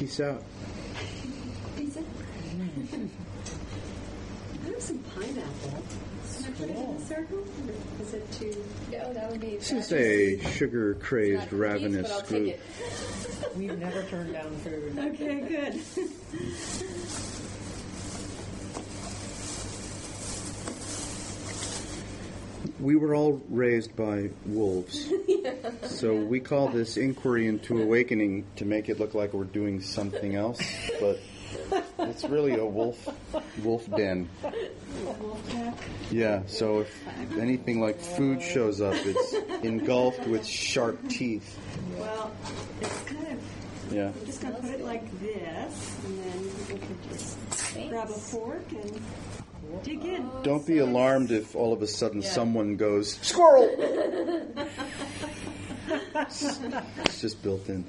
Peace out. Pizza? I have some pineapple. Can I put it in a circle? Or is it too... No, that would be... This is a sugar-crazed, ravenous but I'll group. take it. We've never turned down food. Okay, good. We were all raised by wolves. So we call this Inquiry into Awakening to make it look like we're doing something else, but it's really a wolf den. Yeah, so if anything like food shows up, it's engulfed with sharp teeth. Well, it's kind of... Yeah. I'm just going to put it like this, and then we can just grab a fork and dig in. Don't be alarmed if all of a sudden someone goes, squirrel! It's just built in.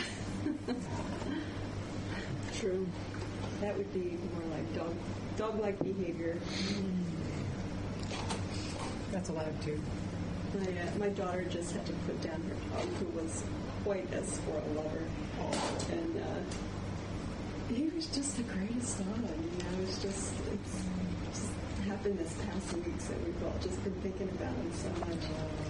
True. That would be more like dog-like behavior. That's allowed too. My daughter just had to put down her dog, who was quite a squirrel lover, and he was just the greatest dog. It's just happened this past week, so we've all just been thinking about him so much.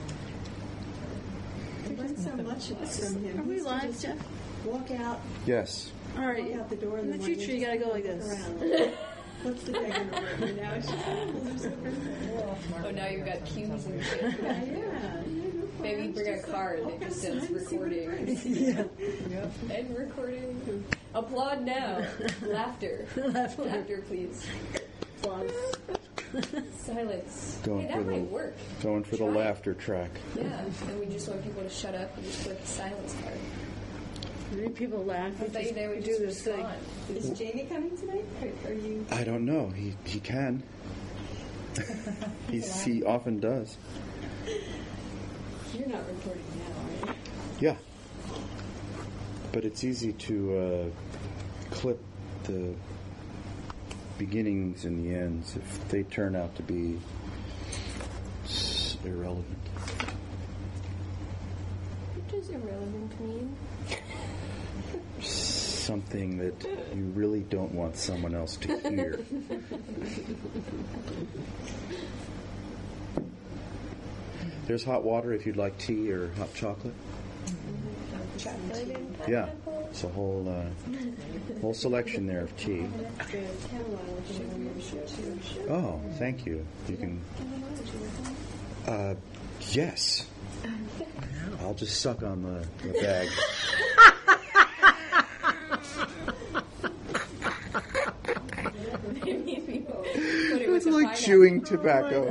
I learned so much from him. Are we live, Jeff? Walk out. Yes. All right. Walk out the door In the morning, future, you gotta go like look this. around. What's the day going to work? It's just Oh, now you've got cues and shit. yeah. Maybe bring a card that just says recording. And recording. Applaud now. Laughter. Laughter, please. Applause. Silence. Going hey, for that might work. Going for the Try it. laughter track. Yeah, and we just want people to shut up and just click the silence card. Many people laugh. I thought they would do just this thing. respond. Is Jamie coming tonight? Are you? I don't know. He can. He often does. You're not recording now, are you? Yeah. But it's easy to clip the beginnings and the ends if they turn out to be irrelevant. What does irrelevant mean? Something that you really don't want someone else to hear. There's hot water if you'd like tea or hot chocolate. Chocolate and Yeah, pineapple? it's a whole selection there of tea. Oh, thank you. You can. Yes. I'll just suck on the bag. It's like chewing tobacco.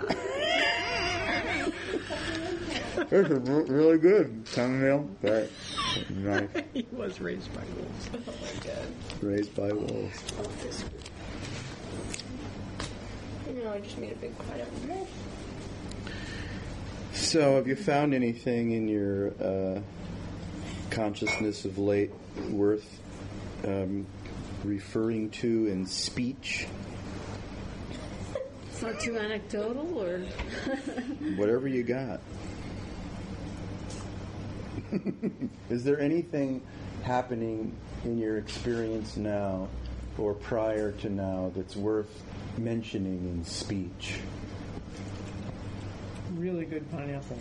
This is really good. Thumbnail. That nice. He was raised by wolves. Oh my god. Raised by wolves. I just made a big pineapple. So, have you found anything in your consciousness of late worth referring to in speech? It's not too anecdotal, or Whatever you got. Is there anything happening in your experience now or prior to now that's worth mentioning in speech? Really good pineapple.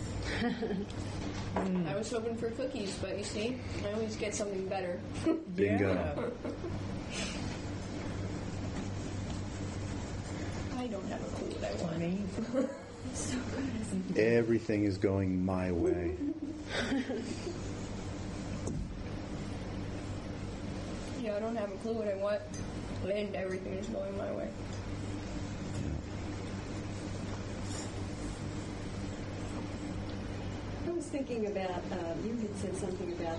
I was hoping for cookies, but you see, I always get something better. Bingo. Yeah. I don't have a clue what I want. Amazing. So good. Everything is going my way. Yeah, I don't have a clue what I want, and everything is going my way. I was thinking about, you had said something about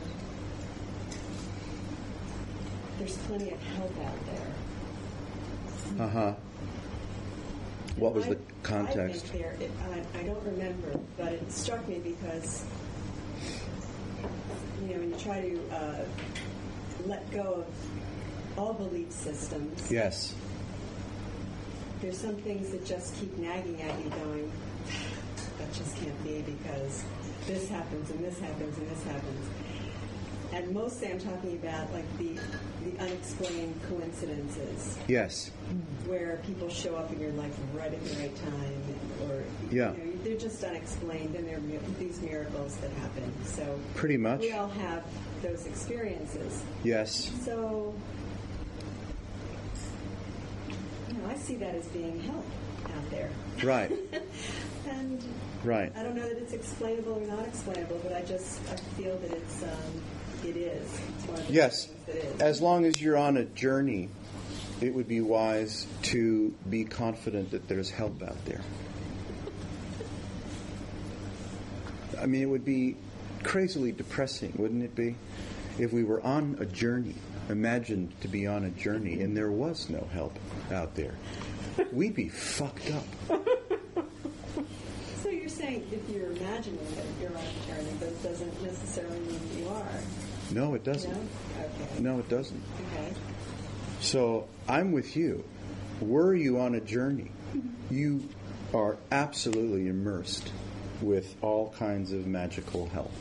there's plenty of help out there. Uh-huh. What was the I've context? been there. I don't remember, but it struck me because, when you try to let go of all belief systems, Yes. there's some things that just keep nagging at you going, that just can't be because this happens and this happens and this happens. And mostly I'm talking about like the unexplained coincidences Yes. where people show up in your life right at the right time, or Yeah. they're just unexplained, and they're these miracles that happen. So Pretty much. we all have those experiences. Yes. So I see that as being help out there. Right. And Right. I don't know that it's explainable or not explainable, but I feel that it is. It's one of the Yes. things that is. As long as you're on a journey, it would be wise to be confident that there's help out there. I mean, it would be crazily depressing, wouldn't it be? If we were on a journey, imagined to be on a journey, and there was no help out there. We'd be fucked up. So you're saying if you're imagining that you're on a journey, that doesn't necessarily mean you are. No, it doesn't. No? Okay. No, it doesn't. Okay. So I'm with you. Were you on a journey, you are absolutely immersed with all kinds of magical help.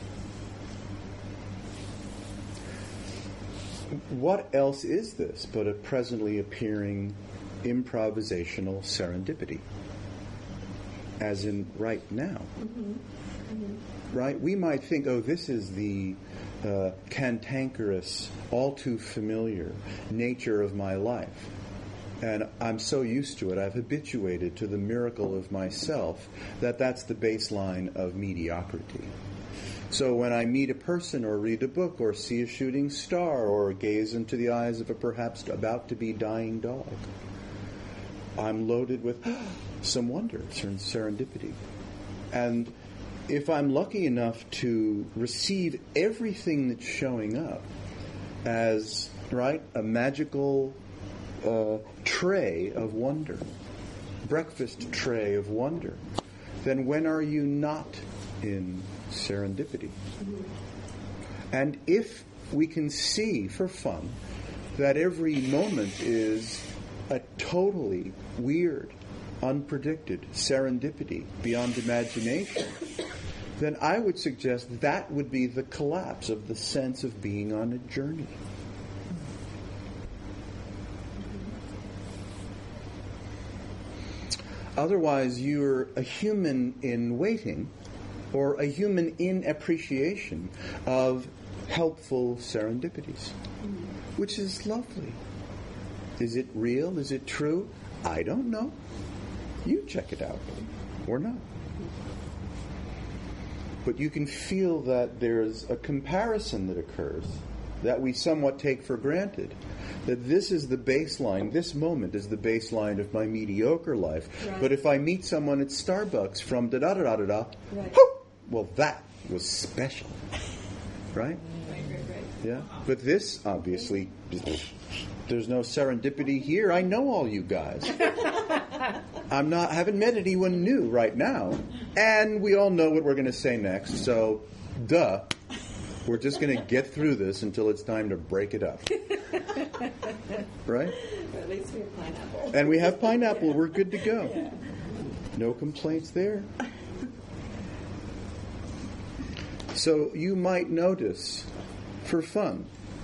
What else is this but a presently appearing improvisational serendipity? As in right now. Right? We might think, oh, this is the cantankerous, all too familiar nature of my life. And I'm so used to it, I've habituated to the miracle of myself, that's the baseline of mediocrity. So when I meet a person or read a book or see a shooting star or gaze into the eyes of a perhaps about to be dying dog, I'm loaded with some wonder, some serendipity. And if I'm lucky enough to receive everything that's showing up as, right, a magical tray of wonder, breakfast tray of wonder, then when are you not in serendipity? And if we can see for fun that every moment is a totally weird, unpredicted serendipity beyond imagination, then I would suggest that would be the collapse of the sense of being on a journey. Otherwise, you're a human in waiting, or a human in appreciation of helpful serendipities, which is lovely. Is it real? Is it true? I don't know. You check it out, or not. But you can feel that there's a comparison that occurs that we somewhat take for granted. That this is the baseline, this moment is the baseline of my mediocre life. Right. But if I meet someone at Starbucks from da-da-da-da-da-da, Right. well, that was special. Right? Right. Yeah. But this, obviously, there's no serendipity here. I know all you guys. Haven't met anyone new right now. And we all know what we're going to say next. So, duh. We're just going to get through this until it's time to break it up. Right? At least we have pineapple. And we have pineapple. We're good to go. No complaints there. So you might notice, for fun,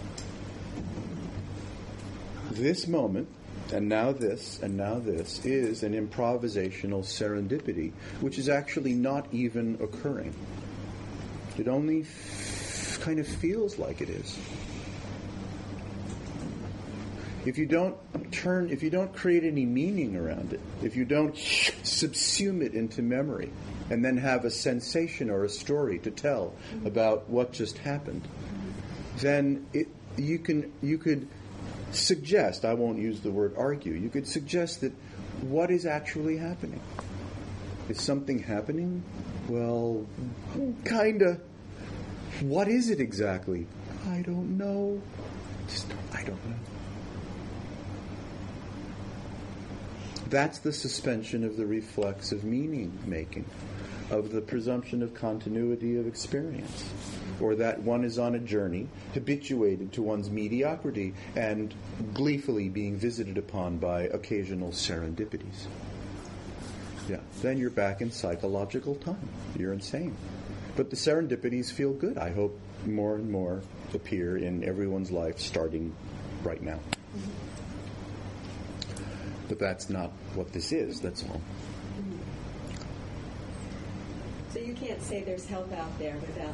this moment, and now this, and now this, is an improvisational serendipity, which is actually not even occurring. It only kind of feels like it is. If you don't create any meaning around it, if you don't subsume it into memory, and then have a sensation or a story to tell about what just happened, then you could suggest, I won't use the word argue, you could suggest that what is actually happening? Is something happening? Well, kinda. What is it exactly? I don't know. I don't know. That's the suspension of the reflex of meaning making, of the presumption of continuity of experience, or that one is on a journey, habituated to one's mediocrity, and gleefully being visited upon by occasional serendipities. Yeah, then you're back in psychological time. You're insane. But the serendipities feel good. I hope more and more appear in everyone's life starting right now. But that's not what this is, that's all. So you can't say there's help out there without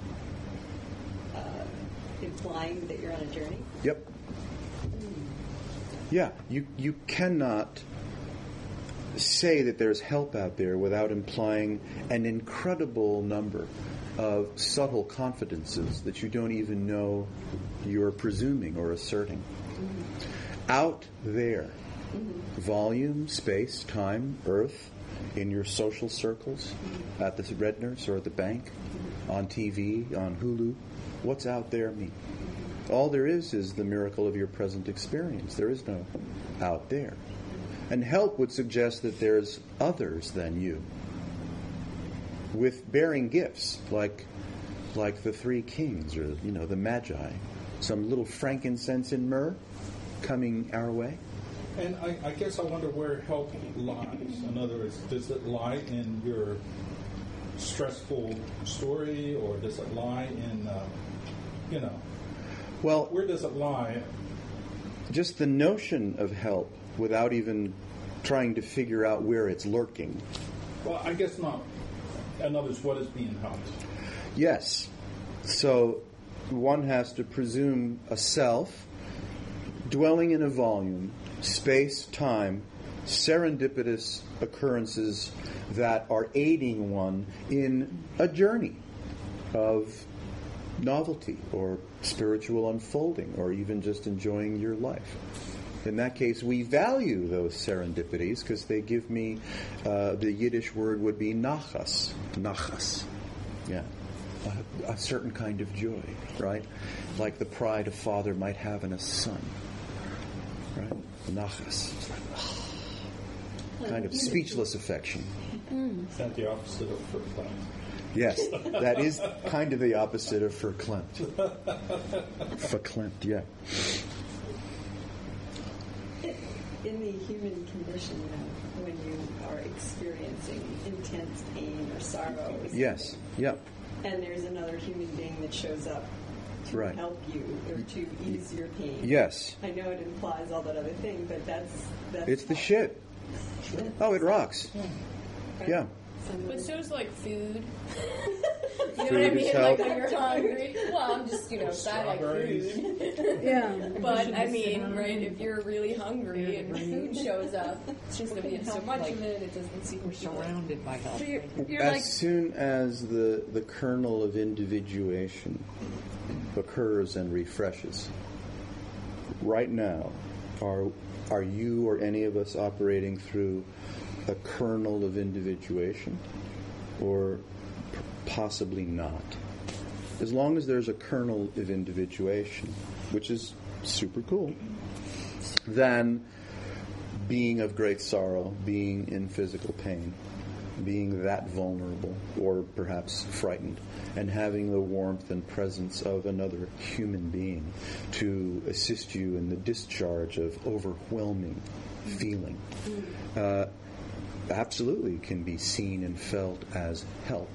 implying that you're on a journey? Yep. Yeah, you cannot say that there's help out there without implying an incredible number of subtle confidences that you don't even know you're presuming or asserting. Out there, volume, space, time, earth, in your social circles, at the Redners or at the bank, on TV, on Hulu, what's out there mean? All there is the miracle of your present experience. There is no out there. And help would suggest that there's others than you, with bearing gifts, like the three kings or the Magi, some little frankincense and myrrh coming our way. And I guess I wonder where help lies. In other words, does it lie in your stressful story, or does it lie in, Well, where does it lie? just the notion of help without even trying to figure out where it's lurking. Well, I guess not. In other words, what is being helped? Yes. So one has to presume a self dwelling in a volume, space, time, serendipitous occurrences that are aiding one in a journey of novelty or spiritual unfolding or even just enjoying your life. In that case, we value those serendipities because they give me, the Yiddish word would be nachas. Nachas. Yeah. A certain kind of joy, right? Like the pride a father might have in a son. Right? Nachas. Kind of speechless affection. Is that the opposite of verklempt? Yes, that is kind of the opposite of verklempt. Verklempt, yeah. In the human condition, when you are experiencing intense pain or sorrow, Yes, yep. and there's another human being that shows up to Right. help you or to ease your pain. Yes. I know it implies all that other thing, but that's It's the help. shit. Oh, it rocks. Right? Yeah. But so is like food. You know Food what I is mean? help. Like when you're hungry. Well, I'm just, I like Strawberries. food. Yeah. But I mean, right, if you're really hungry and food shows up, it's just going to be so much of it, it doesn't seem We're surrounded by help. So you're As like, soon as the kernel of individuation occurs and refreshes, right now, are you or any of us operating through a kernel of individuation, or possibly not? As long as there's a kernel of individuation, which is super cool, then being of great sorrow, being in physical pain, being that vulnerable or perhaps frightened, and having the warmth and presence of another human being to assist you in the discharge of overwhelming feeling, absolutely can be seen and felt as help.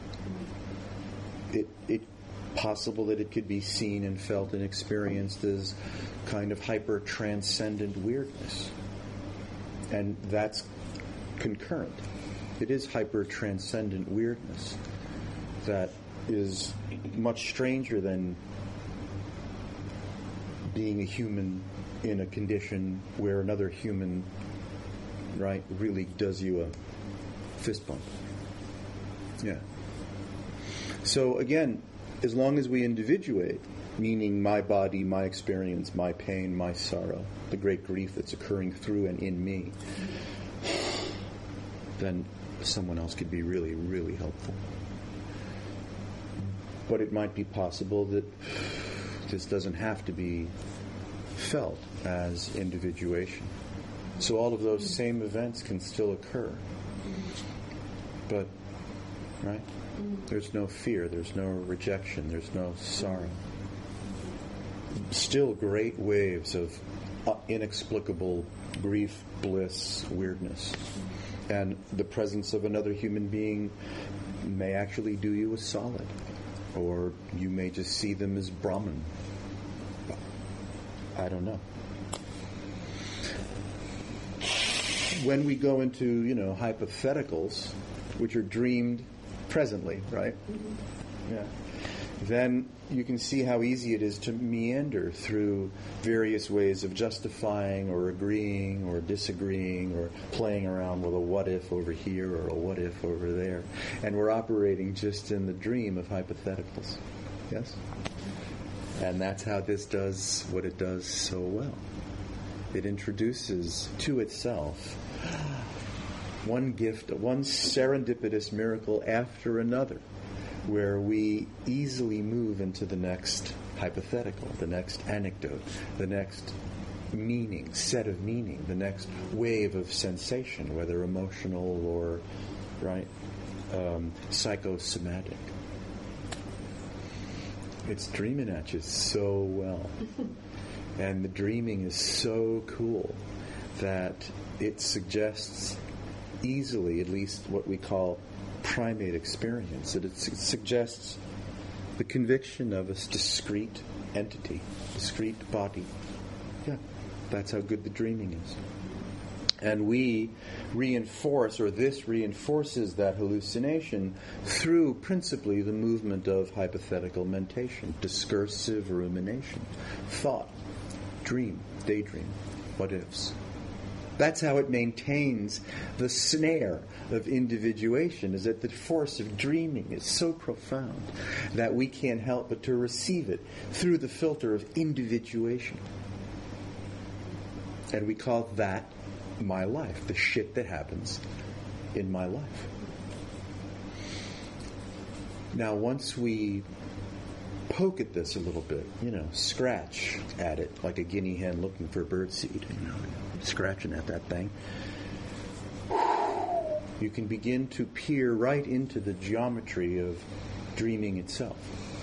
It possible that it could be seen and felt and experienced as kind of hyper-transcendent weirdness. And that's concurrent. It is hyper-transcendent weirdness that is much stranger than being a human in a condition where another human, right, really does you a fist bump. Yeah. So again, as long as we individuate, meaning my body, my experience, my pain, my sorrow, the great grief that's occurring through and in me, then someone else could be really, really helpful. But it might be possible that this doesn't have to be felt as individuation. So all of those same events can still occur. But, right? There's no fear, there's no rejection, there's no sorrow. Still great waves of inexplicable grief, bliss, weirdness. And the presence of another human being may actually do you a solid, or you may just see them as Brahman. I don't know. When we go into, hypotheticals, which are dreamed presently, right? Yeah. Then you can see how easy it is to meander through various ways of justifying or agreeing or disagreeing or playing around with a what if over here or a what if over there. And we're operating just in the dream of hypotheticals. Yes? And that's how this does what it does so well. It introduces to itself one gift, one serendipitous miracle after another, where we easily move into the next hypothetical, the next anecdote, the next meaning, set of meaning, the next wave of sensation, whether emotional or, psychosomatic. It's dreaming at you so well. And the dreaming is so cool that it suggests easily, at least what we call primate experience, that it suggests the conviction of a discrete entity, discrete body. Yeah, that's how good the dreaming is. And we reinforce, or this reinforces that hallucination through principally the movement of hypothetical mentation, discursive rumination, thought, dream, daydream, what ifs. That's how it maintains the snare of individuation, is that the force of dreaming is so profound that we can't help but to receive it through the filter of individuation. And we call that my life, the shit that happens in my life. Now, once we poke at this a little bit, scratch at it like a guinea hen looking for birdseed, scratching at that thing, you can begin to peer right into the geometry of dreaming itself.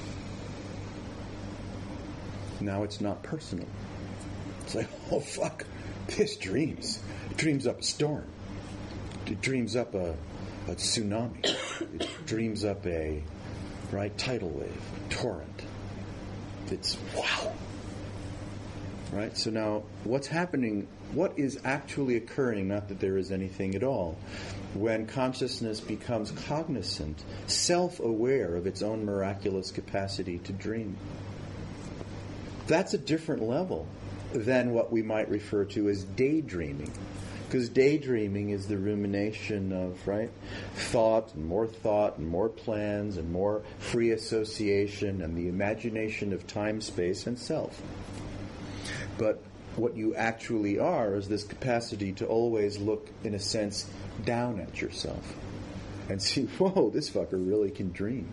Now it's not personal. It's like, oh fuck, this dreams. It dreams up a storm. It dreams up a tsunami. It dreams up a tidal wave, torrent. It's wow. Right? So now, what's happening, what is actually occurring, not that there is anything at all, when consciousness becomes cognizant, self-aware of its own miraculous capacity to dream? That's a different level than what we might refer to as daydreaming. Because daydreaming is the rumination of, thought and more plans and more free association and the imagination of time, space, and self. But what you actually are is this capacity to always look, in a sense, down at yourself and see, whoa, this fucker really can dream.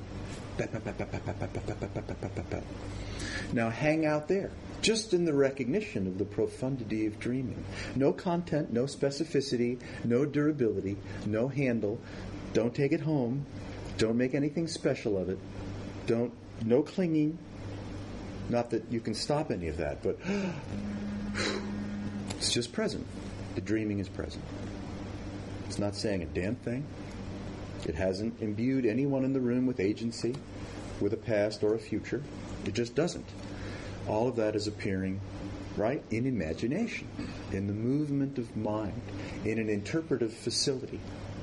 Now hang out there, just in the recognition of the profundity of dreaming. No content, no specificity, no durability, no handle. Don't take it home. Don't make anything special of it. No clinging. Not that you can stop any of that, but it's just present. The dreaming is present. It's not saying a damn thing. It hasn't imbued anyone in the room with agency, with a past or a future. It just doesn't. All of that is appearing, in imagination, in the movement of mind, in an interpretive facility.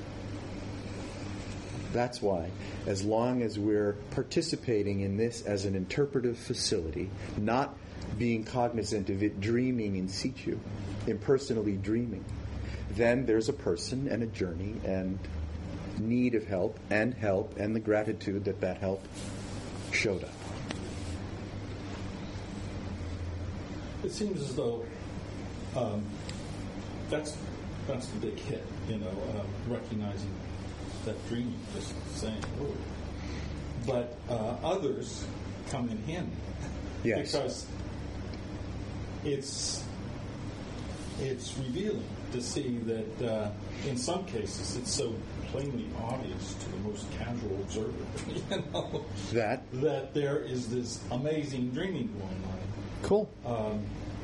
That's why, as long as we're participating in this as an interpretive facility, not being cognizant of it dreaming in situ, impersonally dreaming, then there's a person and a journey and need of help and the gratitude that help showed up. It seems as though that's the big hit, recognizing that dreaming, just saying, oh. But others come in handy. Yes. Because it's revealing to see that in some cases it's so plainly obvious to the most casual observer, that there is this amazing dreaming going on. Cool.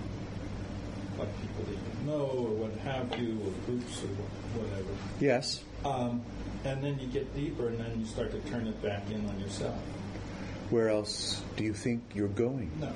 Like people that you know or what have you, or groups or whatever. Yes. And then you get deeper, and then you start to turn it back in on yourself. Where else do you think you're going? No, right.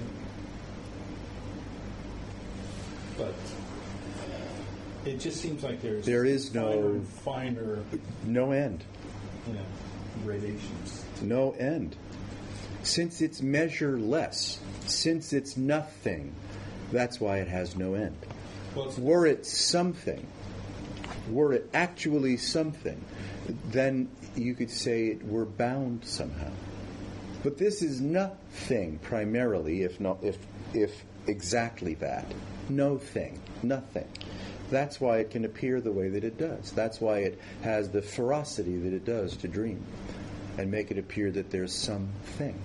But it just seems like there is finer no end. Gradations. No end. Since it's measureless, since it's nothing, that's why it has no end. Well, were it something, were it actually something, then you could say it were bound somehow. But this is nothing primarily, if exactly that. No thing, nothing. That's why it can appear the way that it does. That's why it has the ferocity that it does to dream and make it appear that there's something.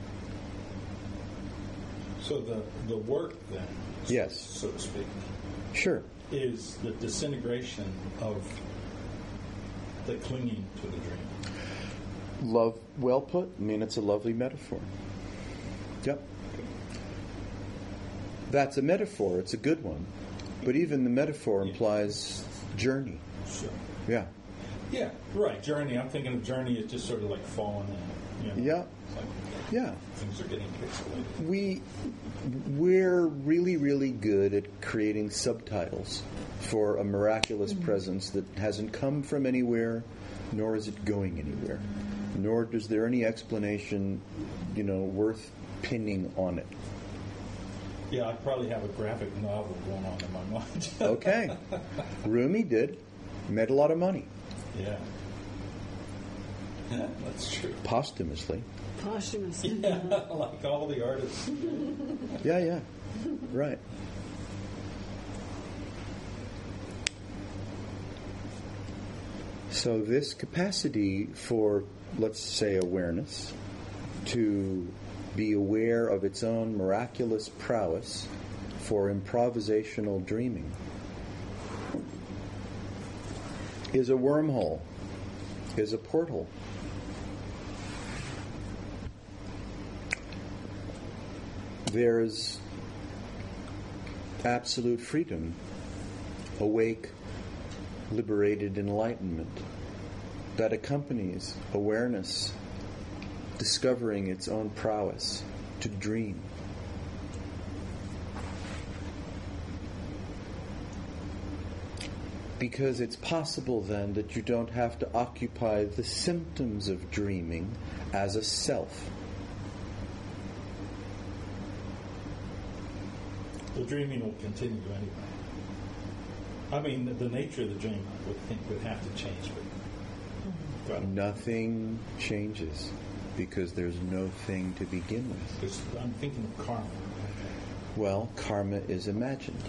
So the work then, yes, so to speak, sure, is the disintegration of the clinging to the dream. Love, well put. I mean, it's a lovely metaphor. Yep. That's a metaphor. It's a good one. But even the metaphor implies journey. Sure. Yeah. Yeah, right. Journey. I'm thinking of journey as just sort of like falling in. Yeah. Like yeah. Things are getting pixelated. We're really, really good at creating subtitles for a miraculous presence that hasn't come from anywhere, nor is it going anywhere. Nor is there any explanation, worth pinning on it. Yeah, I probably have a graphic novel going on in my mind. Okay. Rumi did. Made a lot of money. Yeah. Yeah, that's true. Posthumously. Yeah, like all the artists. Yeah. Right. So this capacity for, let's say, awareness, to be aware of its own miraculous prowess for improvisational dreaming, is a wormhole, is a portal. There's absolute freedom, awake, liberated enlightenment that accompanies awareness discovering its own prowess to dream. Because it's possible then that you don't have to occupy the symptoms of dreaming as a self. The dreaming will continue anyway. I mean, the nature of the dream, I would think, would have to change. But nothing changes because there's no thing to begin with. Because I'm thinking of karma. Well, karma is imagined.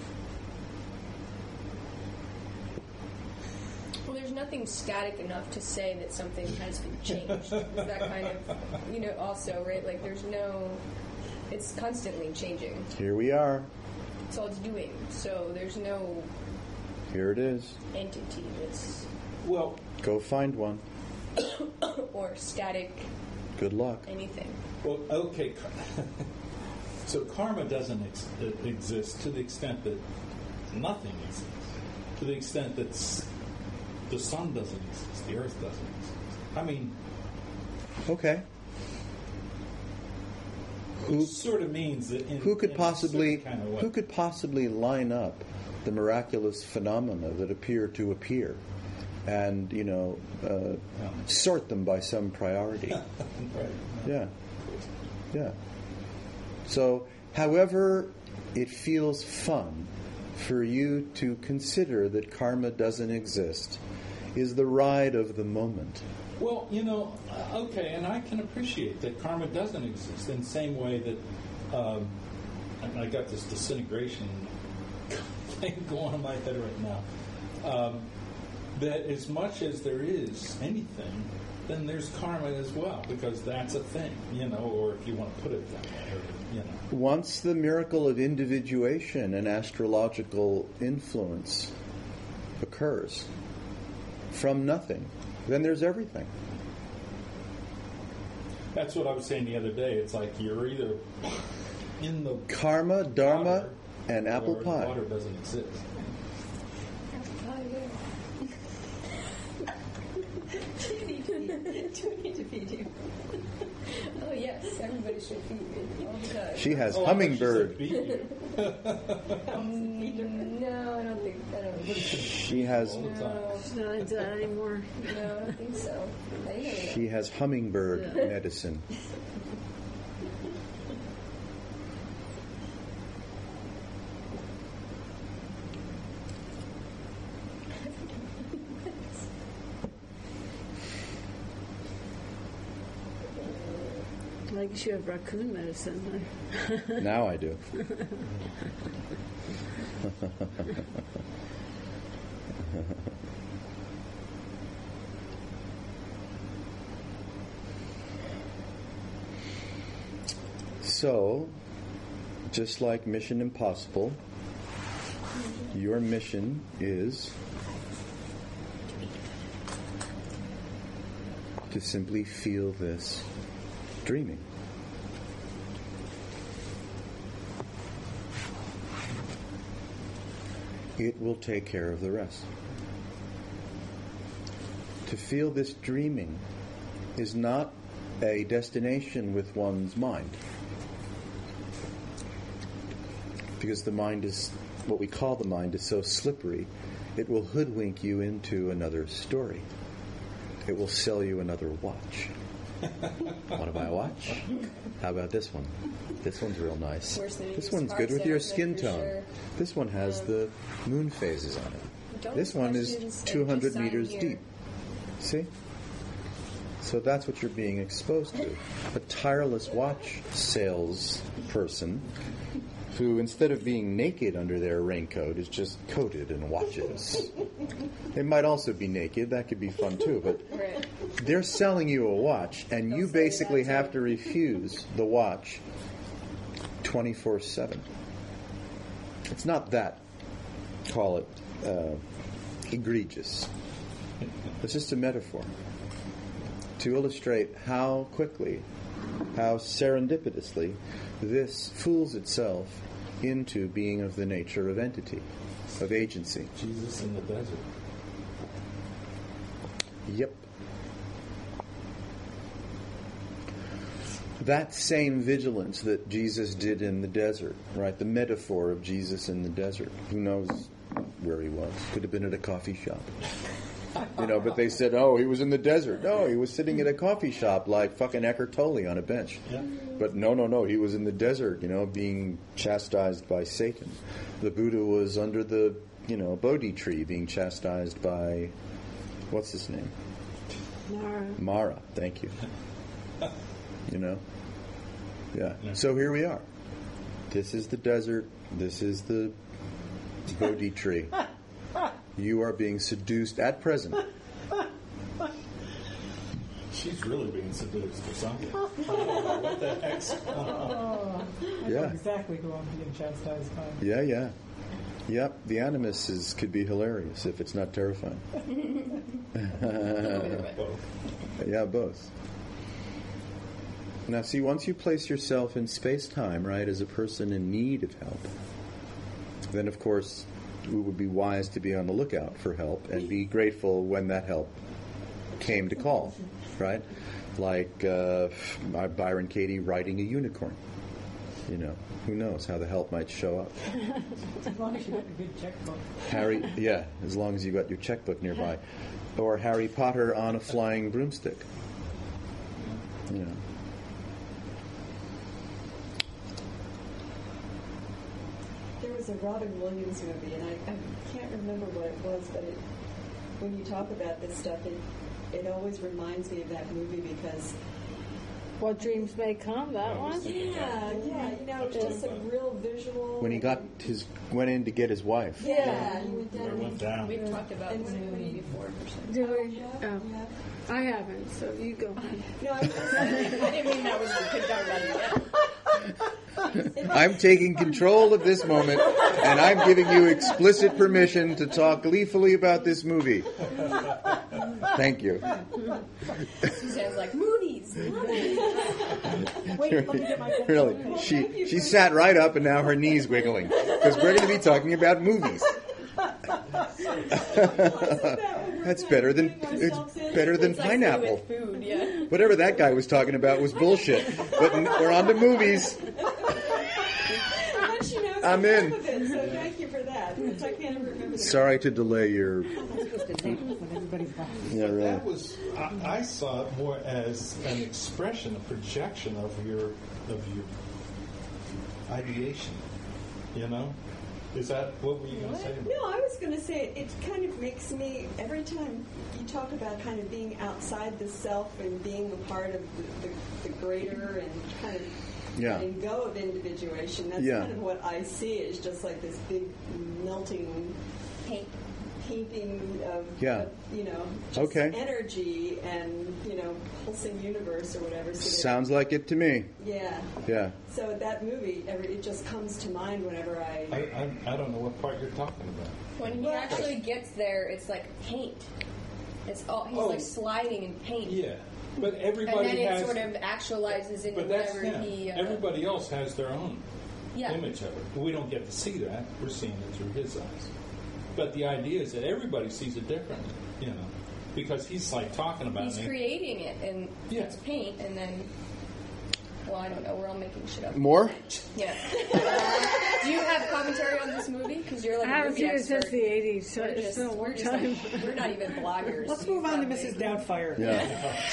Well, there's nothing static enough to say that something has been changed. That kind of, also, right? Like, there's no... It's constantly changing. Here we are. That's all it's doing. So there's no... Here it is. Entity that's... Well... Go find one. Or static... Good luck. Anything. Well, okay. So karma doesn't exist to the extent that nothing exists. To the extent that the sun doesn't exist, the earth doesn't exist. I mean... Okay. Which sort of means that who could possibly line up the miraculous phenomena that appear to appear and sort them by some priority? Right. Yeah. So however it feels fun for you to consider that karma doesn't exist is the ride of the moment. Well, okay, and I can appreciate that karma doesn't exist in the same way that I got this disintegration thing going on in my head right now. That as much as there is anything, then there's karma as well, because that's a thing, or if you want to put it that way, Once the miracle of individuation and astrological influence occurs from nothing, then there's everything. That's what I was saying the other day. It's like you're either in the karma, dharma, water, and apple pie. Water doesn't exist. Apple pie, yeah. Do we need to feed you? Oh yes, everybody should feed me all the time. She has Oh, hummingbird. I thought she said No, I don't think. She has all the time. She's not into that anymore. No, I don't think so. I think I she has hummingbird medicine. I guess you have raccoon medicine. Now I do. So, just like Mission Impossible, your mission is to simply feel this dreaming. It will take care of the rest. To feel this dreaming is not a destination with one's mind. Because the mind is, what we call the mind, is so slippery, it will hoodwink you into another story. It will sell you another watch. Want to buy a watch? How about this one? This one's real nice. This one's good with your skin tone. This one has the moon phases on it. This one is 200 meters deep. See? So that's what you're being exposed to. A tireless watch salesperson who, instead of being naked under their raincoat, is just coated in watches. They might also be naked. That could be fun too. But they're selling you a watch, and you basically have to refuse the watch 24/7. It's not that, call it, egregious. It's just a metaphor to illustrate how quickly, how serendipitously this fools itself into being of the nature of entity, of agency. Jesus in the desert. Yep. That same vigilance that Jesus did in the desert, right? The metaphor of Jesus in the desert. Who knows where he was? Could have been at a coffee shop. But they said, oh, he was in the desert. No, he was sitting at a coffee shop like fucking Eckhart Tolle on a bench. Yeah. But no, he was in the desert, being chastised by Satan. The Buddha was under the, Bodhi tree being chastised by, what's his name? Mara, thank you. Yeah. So here we are. This is the desert. This is the Bodhi tree. You are being seduced at present. She's really being seduced or something. What the heck's going on? I know exactly who I'm being chastised by. Yeah. Yep, the animus could be hilarious if it's not terrifying. Yeah, both. Now, see, once you place yourself in space-time, right, as a person in need of help, then, of course, we would be wise to be on the lookout for help and be grateful when that help came to call, right? Like Byron Katie riding a unicorn. Who knows how the help might show up. As long as you got a good checkbook. As long as you got your checkbook nearby. Or Harry Potter on a flying broomstick. There was a Robin Williams movie, and I can't remember what it was, but when you talk about this stuff, it always reminds me of that movie because... What Dreams May Come, that one? Yeah, just a real visual... When he went in to get his wife. Yeah, he went down. We've talked about this movie before. Do we? Oh. I haven't, so you go. No, I didn't mean that was we could talk about it yet. I'm taking control of this moment, and I'm giving you explicit permission to talk gleefully about this movie. Thank you. Suzanne's like, movies. Wait, let me get my pencil. Really, she sat right up, and now her knees wiggling because we're going to be talking about movies. wasn't that That's better than it's better than It's like pineapple. with food, yeah. Whatever that guy was talking about was bullshit. But we're on to movies. But she knows I'm half in. of it, so thank you for that. Because I can't remember. Sorry to delay your. When everybody's gone. Yeah, really. That was I saw it more as an expression, a projection of your ideation. You know, is that what were you going to say? No, I was going to say it kind of makes me, every time you talk about kind of being outside the self and being a part of the greater and kind of letting go of individuation, that's kind of what I see is just like this big melting painting of just energy and pulsing universe or whatever. So sounds like it to me. Yeah. So that movie, it just comes to mind whenever I don't know what part you're talking about. When he actually gets there, it's like paint. It's all he's like sliding in paint. Yeah, but everybody and then has. it sort of actualizes into But that's whatever him. he. Everybody else has their own Yeah. image of it. We don't get to see that. We're seeing it through his eyes. But the idea is that everybody sees it differently, because he's like talking about He's it. creating it, and it's paint, and then. Well, I don't know. We're all making shit up. More? Yeah. Do you have commentary on this movie? Because you're like I a haven't movie seen it expert. since the 80s, so We're it's just, been a we're long just time. like, we're not even bloggers. Let's move on to Mrs. Doubtfire. Yeah.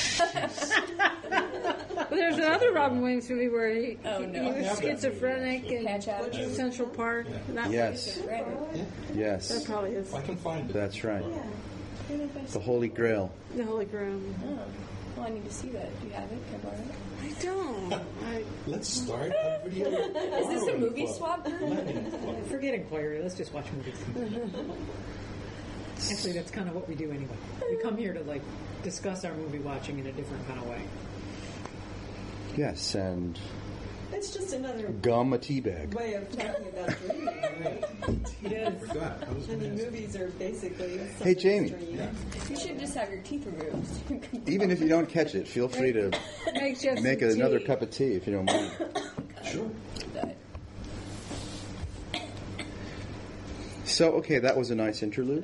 But there's another Robin Williams movie where he was Yeah. schizophrenic in Catch up. Central Park. That Yes. Right. Yes. That probably is I can find it. That's right. The Holy Grail. the Holy Grail. Oh. Well, I need to see that. Do you have it? Can I borrow it? I don't. Let's start a video. Is this a movie swap? Forget inquiry. Let's just watch movies. Actually, that's kind of what we do anyway. We come here to discuss our movie watching in a different kind of way. Yes, and it's just another gum a tea bag. way of talking about dreaming, right? I forgot. I was I mean, gonna ask. movies are basically Hey, Jamie. You should just have your teeth removed. Even if you don't catch it, feel free to Make just make some another tea. cup of tea if you don't mind. Sure. So, okay, that was a nice interlude.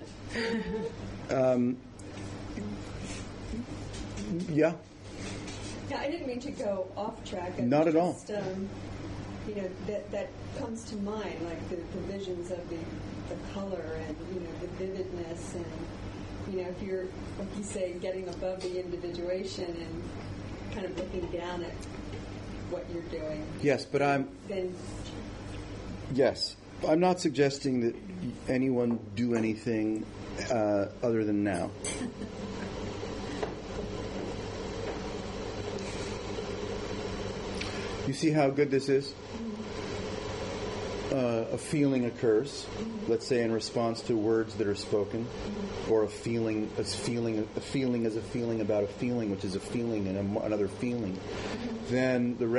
Yeah. Yeah, I didn't mean to go off track. Not at all. Just, that comes to mind, like the visions of the color and the vividness, and if you're, like you say, getting above the individuation and kind of looking down at what you're doing. Yes, but Then I'm not suggesting that anyone do anything other than now. You see how good this is? A feeling occurs, let's say in response to words that are spoken, or a feeling is a feeling about a feeling, which is a feeling and another feeling. Then the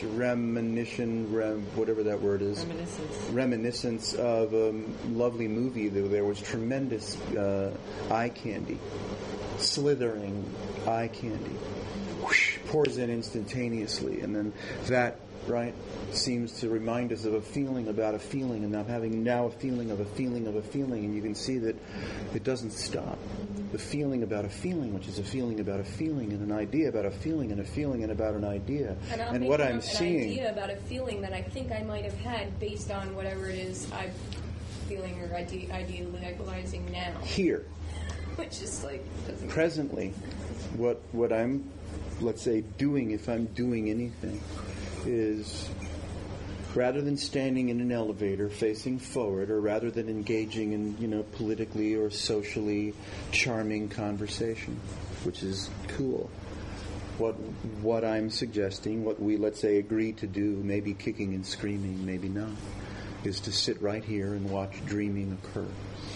whatever that word is, reminiscence of a lovely movie. There was tremendous eye candy, slithering eye candy, whoosh, pours in instantaneously, and then that seems to remind us of a feeling about a feeling, and I'm having now a feeling of a feeling of a feeling, and you can see that it doesn't stop. The feeling about a feeling, which is a feeling about a feeling, and an idea about a feeling, and a feeling and about an idea. And what I'm an seeing, idea about a feeling that I think I might have had based on whatever it is I'm feeling or idealizing now. Here, Which is doesn't presently, what I'm, let's say, doing, if I'm doing anything, is rather than standing in an elevator facing forward, or rather than engaging in politically or socially charming conversation, which is cool, what I'm suggesting, what we, let's say, agree to do, maybe kicking and screaming, maybe not, is to sit right here and watch dreaming occur.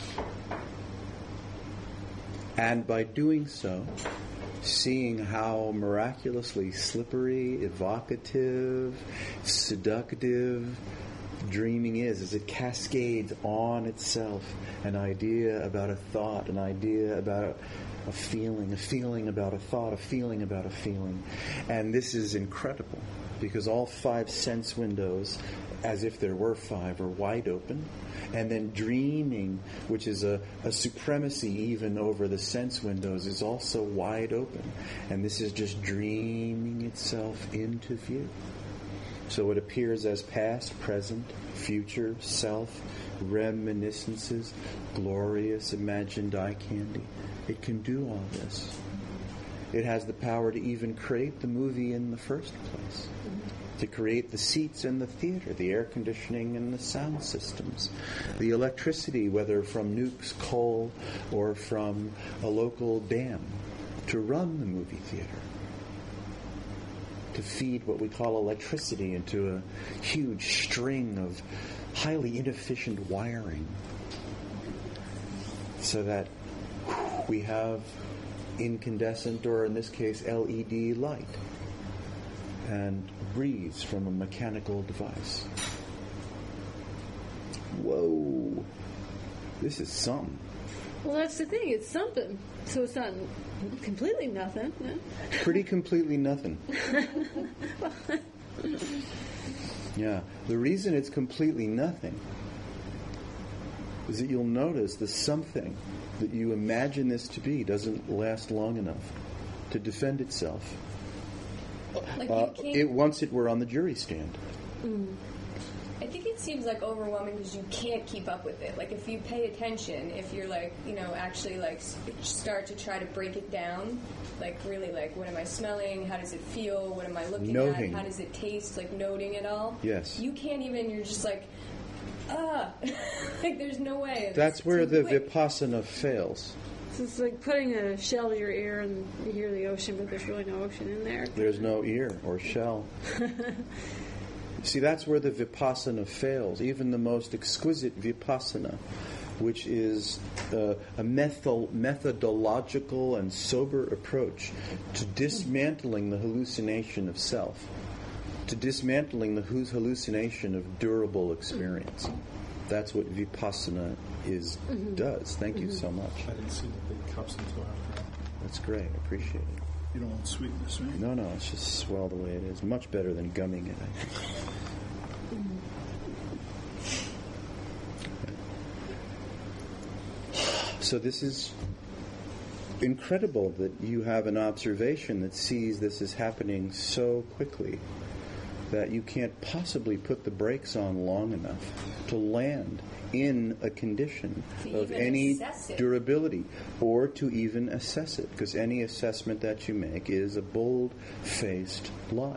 And by doing so, seeing how miraculously slippery, evocative, seductive dreaming is as it cascades on itself, an idea about a thought, an idea about a feeling about a thought, a feeling about a feeling. And this is incredible, because all 5 sense windows as if there were 5, are wide open. And then dreaming, which is a supremacy even over the sense windows, is also wide open. And this is just dreaming itself into view. So it appears as past, present, future, self, reminiscences, glorious imagined eye candy. It can do all this. It has the power to even create the movie in the first place, to create the seats in the theater, the air conditioning and the sound systems, the electricity, whether from Nuke's coal or from a local dam, to run the movie theater, to feed what we call electricity into a huge string of highly inefficient wiring, so that we have incandescent, or in this case LED light, and breeze from a mechanical device. Whoa, this is something. Well, that's the thing. It's something. So it's not completely nothing. No? Pretty completely nothing. Yeah. The reason it's completely nothing is that you'll notice the something that you imagine this to be doesn't last long enough to defend itself. Once it were on the jury stand. I think it seems like overwhelming because you can't keep up with it. Like if you pay attention, if you're like, actually like start to try to break it down, like really like what am I smelling? How does it feel? What am I looking Noting. at? How does it taste? Like noting it all. Yes. You can't even, you're just like, like there's no way. That's where the Vipassana fails. So it's like putting a shell to your ear and you hear the ocean, but there's really no ocean in there. There's no ear or shell. See, that's where the Vipassana fails. Even the most exquisite Vipassana, which is a methodological and sober approach to dismantling the hallucination of self, to dismantling the hallucination of durable experience. That's what Vipassana does. Thank you so much. I didn't see the big cups until after. That's great. I appreciate it. You don't want sweetness, right? No, it's just swell the way it is. Much better than gumming it, I think. So this is incredible that you have an observation that sees this is happening so quickly that you can't possibly put the brakes on long enough to land in a condition of any durability or to even assess it, because any assessment that you make is a bold-faced lie.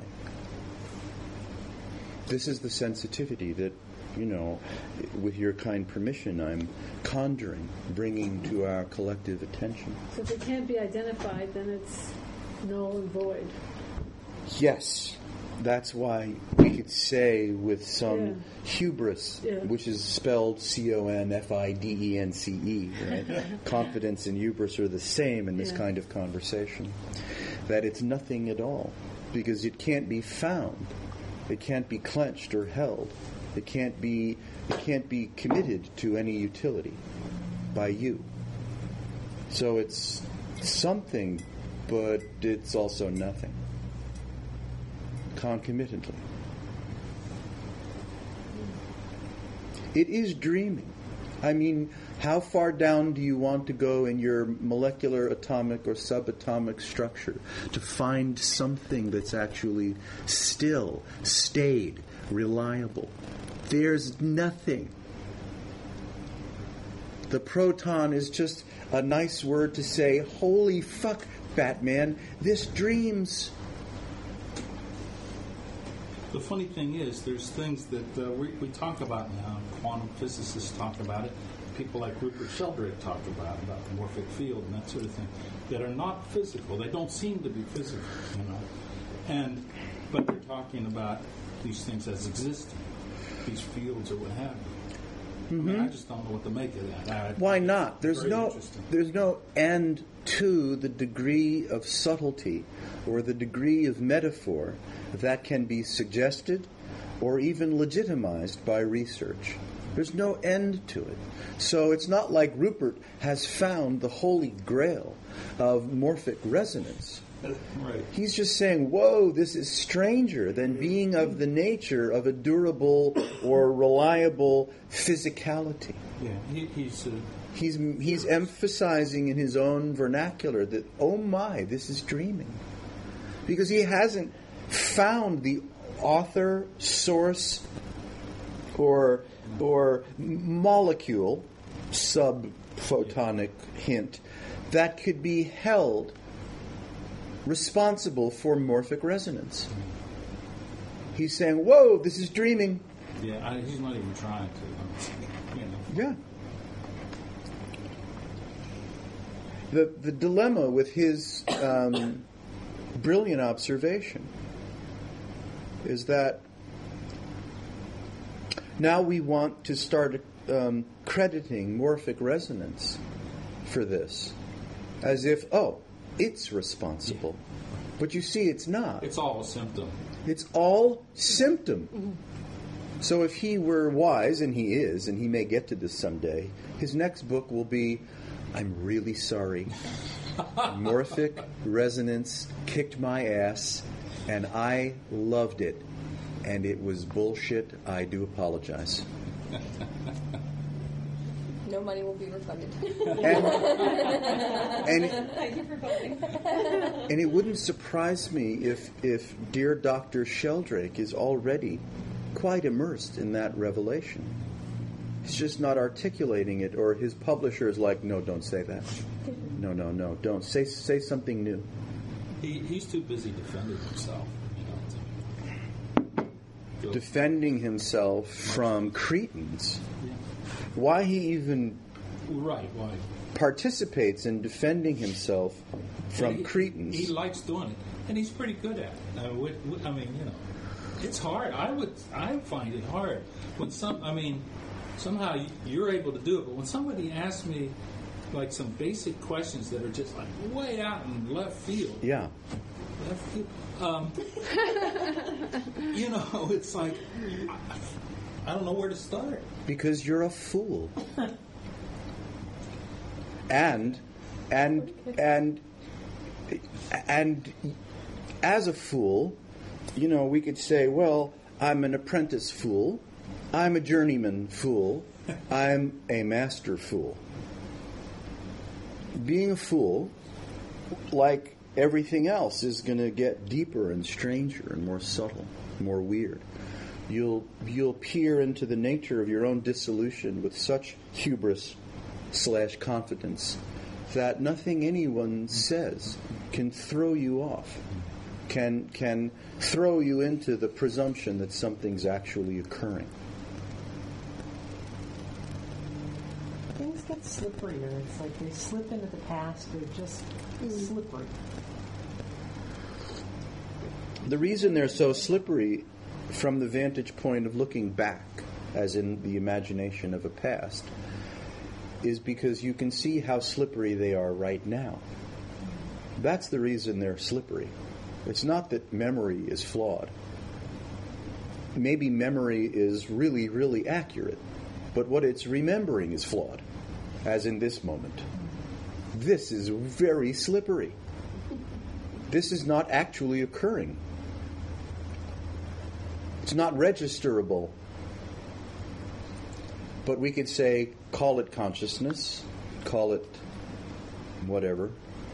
This is the sensitivity that, with your kind permission, I'm conjuring, bringing to our collective attention. So if it can't be identified, then it's null and void. Yes. That's why we could say with some hubris, which is spelled CONFIDENCE, right? Confidence and hubris are the same in this kind of conversation. That it's nothing at all, because it can't be found. It can't be clenched or held. It can't be committed to any utility by you. So it's something, but it's also nothing. Concomitantly. It is dreaming. I mean, how far down do you want to go in your molecular, atomic, or subatomic structure to find something that's actually still, stayed, reliable? There's nothing. The proton is just a nice word to say, holy fuck, Batman, this dreams. The funny thing is, there's things that we talk about now. Quantum physicists talk about it. People like Rupert Sheldrake talk about the morphic field and that sort of thing, that are not physical. They don't seem to be physical, but they're talking about these things as existing, these fields or what have you. I mean, I just don't know what to make of that. Why not? There's no end to the degree of subtlety or the degree of metaphor that can be suggested or even legitimized by research. There's no end to it. So it's not like Rupert has found the holy grail of morphic resonance. Right. He's just saying, whoa, this is stranger than being of the nature of a durable or reliable physicality. Yeah, He's emphasizing in his own vernacular that, oh my, this is dreaming. Because he hasn't found the author, source, or molecule, subphotonic hint, that could be held responsible for morphic resonance. He's saying, whoa, this is dreaming. Yeah, he's not even trying to. Yeah. The dilemma with his brilliant observation is that now we want to start crediting morphic resonance for this as if, oh, it's responsible. But you see, it's not. It's all a symptom. It's all symptom. So if he were wise, and he is, and he may get to this someday, his next book will be, I'm really sorry. Morphic resonance kicked my ass, and I loved it. And it was bullshit. I do apologize. No money will be refunded. Thank you for voting. And it wouldn't surprise me if dear Dr. Sheldrake is already quite immersed in that revelation. He's just not articulating it, or his publisher is like, no, don't say that. No, don't. Say something new. He's too busy defending himself. Defending himself from Cretans. Why he even why participates in defending himself from Cretans. He likes doing it, and he's pretty good at it. It's hard. I find it hard when somehow you're able to do it, but when somebody asks me like some basic questions that are just like way out in left field. Yeah. It's like I don't know where to start. Because you're a fool. And as a fool, we could say, well, I'm an apprentice fool, I'm a journeyman fool, I'm a master fool. Being a fool, like everything else, is going to get deeper and stranger and more subtle, more weird. You'll peer into the nature of your own dissolution with such hubris/confidence that nothing anyone says can throw you off, can throw you into the presumption that something's actually occurring. Things get slipperier. It's like they slip into the past. They're just slippery. The reason they're so slippery from the vantage point of looking back, as in the imagination of a past, is because you can see how slippery they are right now. That's the reason they're slippery. It's not that memory is flawed. Maybe memory is really, really accurate, but what it's remembering is flawed, as in this moment. This is very slippery. This is not actually occurring. It's not registerable. But we could say, call it consciousness, call it whatever.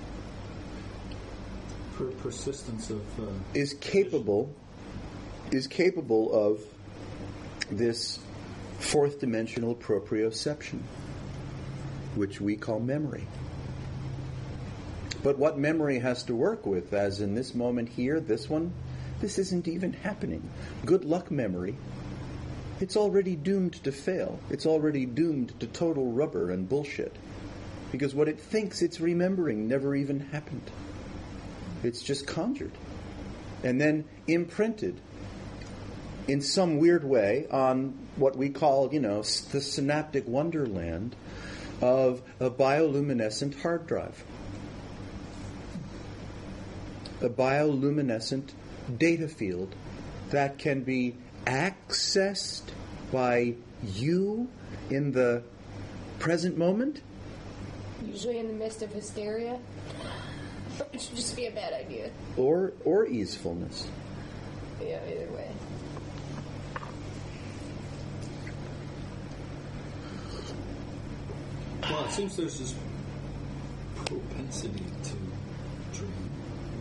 Persistence of is capable of this fourth dimensional proprioception, which we call memory. But what memory has to work with, as in this moment here, this isn't even happening. Good luck, memory. It's already doomed to fail. It's already doomed to total rubber and bullshit. Because what it thinks it's remembering never even happened. It's just conjured. And then imprinted in some weird way on what we call, the synaptic wonderland of a bioluminescent hard drive. A bioluminescent data field that can be accessed by you in the present moment. Usually in the midst of hysteria. Which would just be a bad idea. Or easefulness. Yeah, either way. Well, it seems there's this propensity to dream.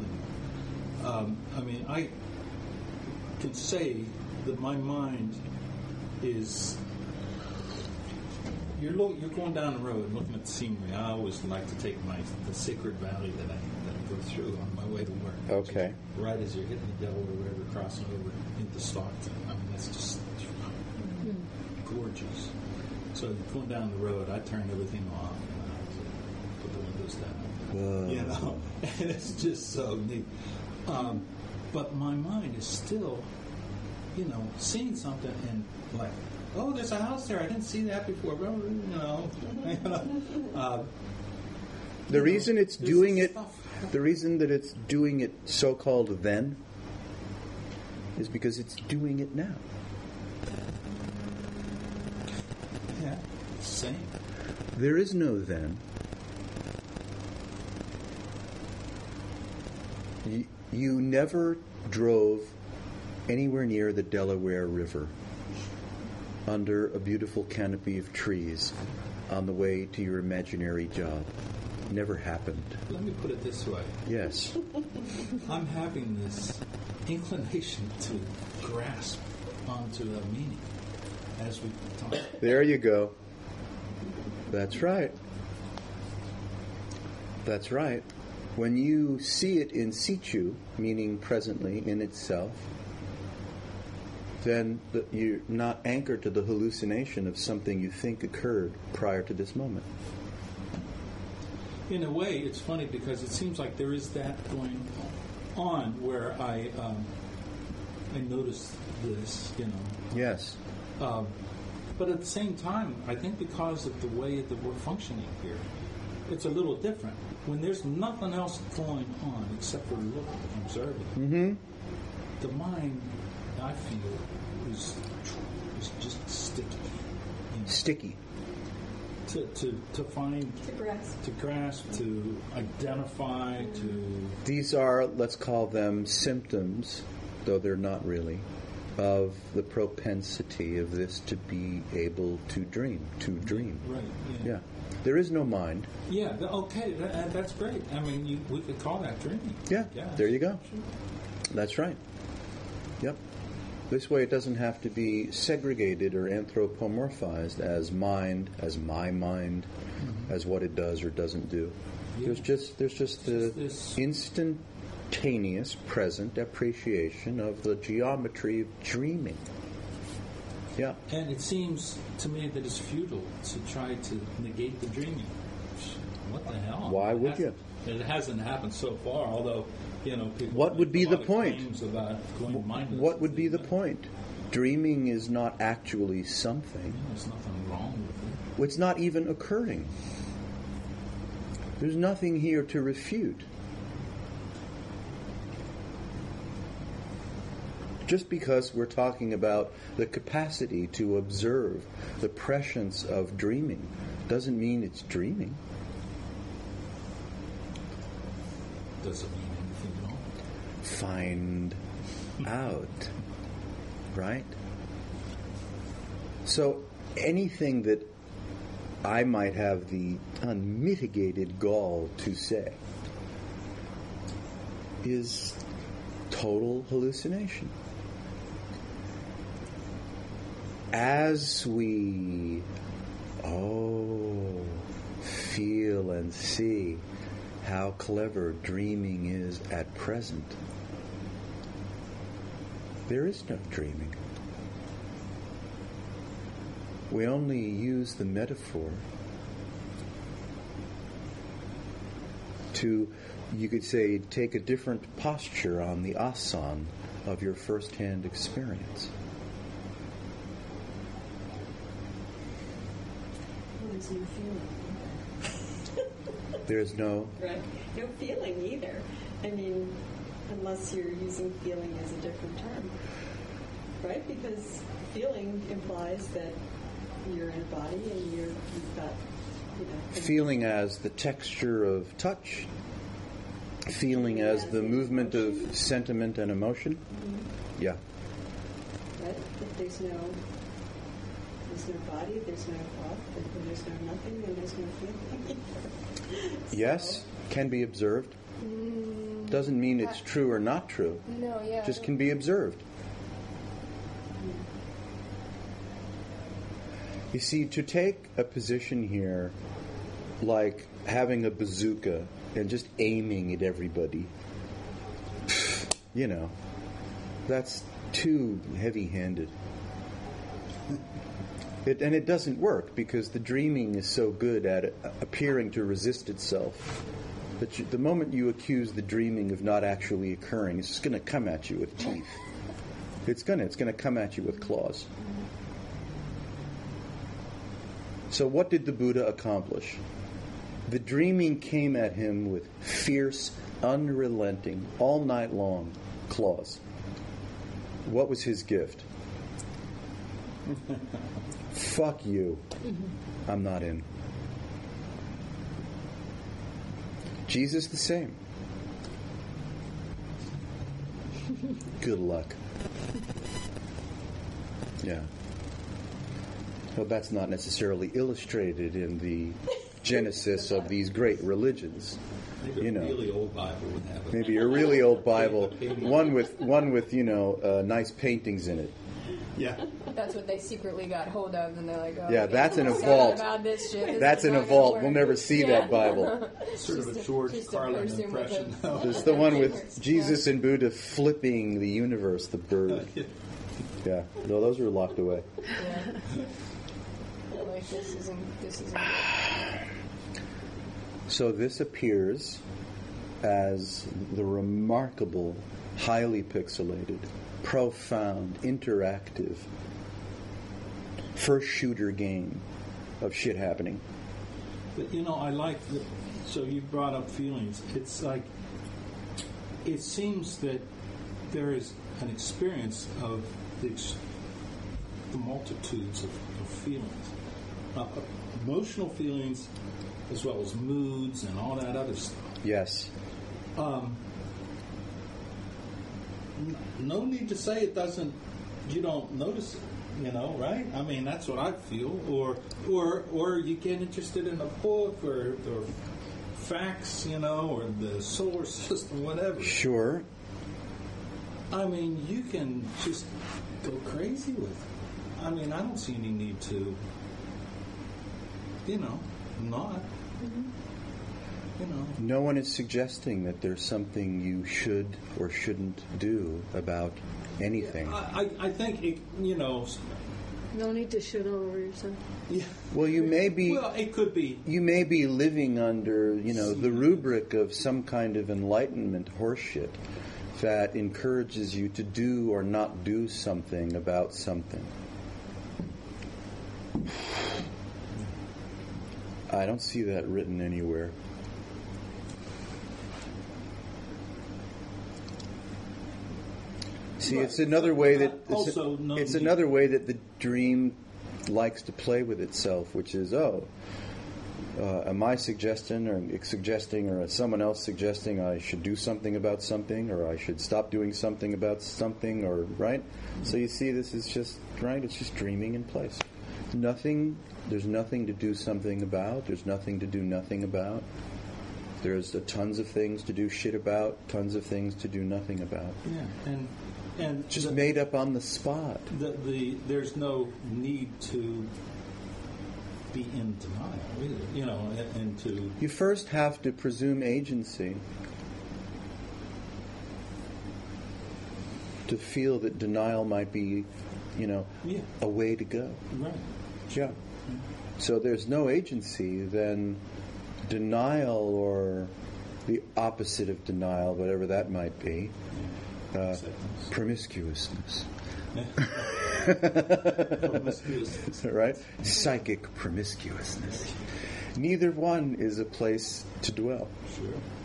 I mean, I can say that my mind is. You're going down the road looking at the scenery. I always like to take the sacred valley that I go through on my way to work. Okay. Right as you're hitting the Delaware River, crossing over into Stockton. I mean, that's just gorgeous. So going down the road, I turn everything off and I put the windows down. Whoa. You know, and it's just so neat. But my mind is still, seeing something and like, oh, there's a house there. I didn't see that before. The reason it's doing it, the reason that it's doing it so-called then, is because it's doing it now. Yeah, same. There is no then. You never drove anywhere near the Delaware River under a beautiful canopy of trees on the way to your imaginary job. Never happened. Let me put it this way. Yes. I'm having this inclination to grasp onto a meaning as we talk. There you go. That's right. That's right. When you see it in situ, meaning presently in itself, then you're not anchored to the hallucination of something you think occurred prior to this moment. In a way, it's funny because it seems like there is that going on where I noticed this, Yes. But at the same time, I think because of the way that we're functioning here, it's a little different. When there's nothing else going on except for looking and observing, the mind, I feel, is just sticky. Sticky. To find, to grasp, to identify, to... These are, let's call them symptoms, though they're not really, of the propensity of this to be able to dream. Right, Yeah. There is no mind. Yeah, okay, that's great. I mean, we could call that dreaming. Yeah, there you go. That's right. Yep. This way it doesn't have to be segregated or anthropomorphized as mind, as my mind, as what it does or doesn't do. Yeah. There's just the instantaneous present appreciation of the geometry of dreaming. Yeah. And it seems to me that it's futile to try to negate the dreaming. What the hell? Why would you? It hasn't happened so far, although, people... What would be the point? What would be the point? Dreaming is not actually something. Yeah, there's nothing wrong with it. It's not even occurring. There's nothing here to refute. Just because we're talking about the capacity to observe the prescience of dreaming doesn't mean it's dreaming. Does it mean anything at all? Find out. Right? So anything that I might have the unmitigated gall to say is total hallucination. As we feel and see how clever dreaming is at present, there is no dreaming. We only use the metaphor to, you could say, take a different posture on the asan of your first-hand experience. There's no feeling. There's no... Right. No feeling either. I mean, unless you're using feeling as a different term. Right? Because feeling implies that you're in a body and you've got, feeling as the texture of touch, Feeling as the movement of sentiment and emotion? Yeah. But if there's no body, there's no thought, if there's no nothing, then there's no feeling. Yes, can be observed. Doesn't mean it's true or not true. No, yeah. Just can be observed. You see, to take a position here like having a bazooka and just aiming at everybody, that's too heavy-handed. And it doesn't work because the dreaming is so good at appearing to resist itself. But the moment you accuse the dreaming of not actually occurring, it's just going to come at you with teeth. It's going to come at you with claws. So what did the Buddha accomplish? The dreaming came at him with fierce, unrelenting, all night long claws. What was his gift? Fuck you. I'm not in. Jesus the same. Good luck. Yeah. Well, that's not necessarily illustrated in the genesis of these great religions. Maybe a really old Bible would have it. Maybe a really old Bible, one with nice paintings in it. Yeah. That's what they secretly got hold of, and they're like, oh, yeah, that's in a vault. About this shit. That's in a vault. We'll never see that Bible. Sort of a George Carlin impression. It's the one with Jesus and Buddha flipping the universe, the bird. Yeah, no, those are locked away. Yeah. Like this isn't. So this appears as the remarkable, highly pixelated, profound, interactive first shooter game of shit happening. But I like that. So you brought up feelings. It's like it seems that there is an experience of the multitudes of feelings, emotional feelings, as well as moods and all that other stuff. Yes. No need to say it doesn't. You don't notice it. Right? I mean, that's what I feel. Or you get interested in a book or facts, or the solar system, whatever. Sure. I mean, you can just go crazy with it. I mean, I don't see any need to, not. No one is suggesting that there's something you should or shouldn't do about anything. I think, No need to shit all over yourself. Yeah. Well, you may be. Well, it could be. You may be living under, the rubric of some kind of enlightenment horseshit that encourages you to do or not do something about something. I don't see that written anywhere. See, it's another way that it's another way that the dream likes to play with itself, which is, am I suggesting, or someone else suggesting I should do something about something, or I should stop doing something about something, or right? So you see, this is just right. It's just dreaming in place. There's nothing to do something about. There's nothing to do nothing about. There's tons of things to do shit about. Tons of things to do nothing about. Yeah, and just made up on the spot. There's no need to be in denial, really, and to... You first have to presume agency to feel that denial might be, a way to go. Right. Yeah. So there's no agency, then denial, or the opposite of denial, whatever that might be, promiscuousness. Right? Psychic promiscuousness. Neither one is a place to dwell. Sure.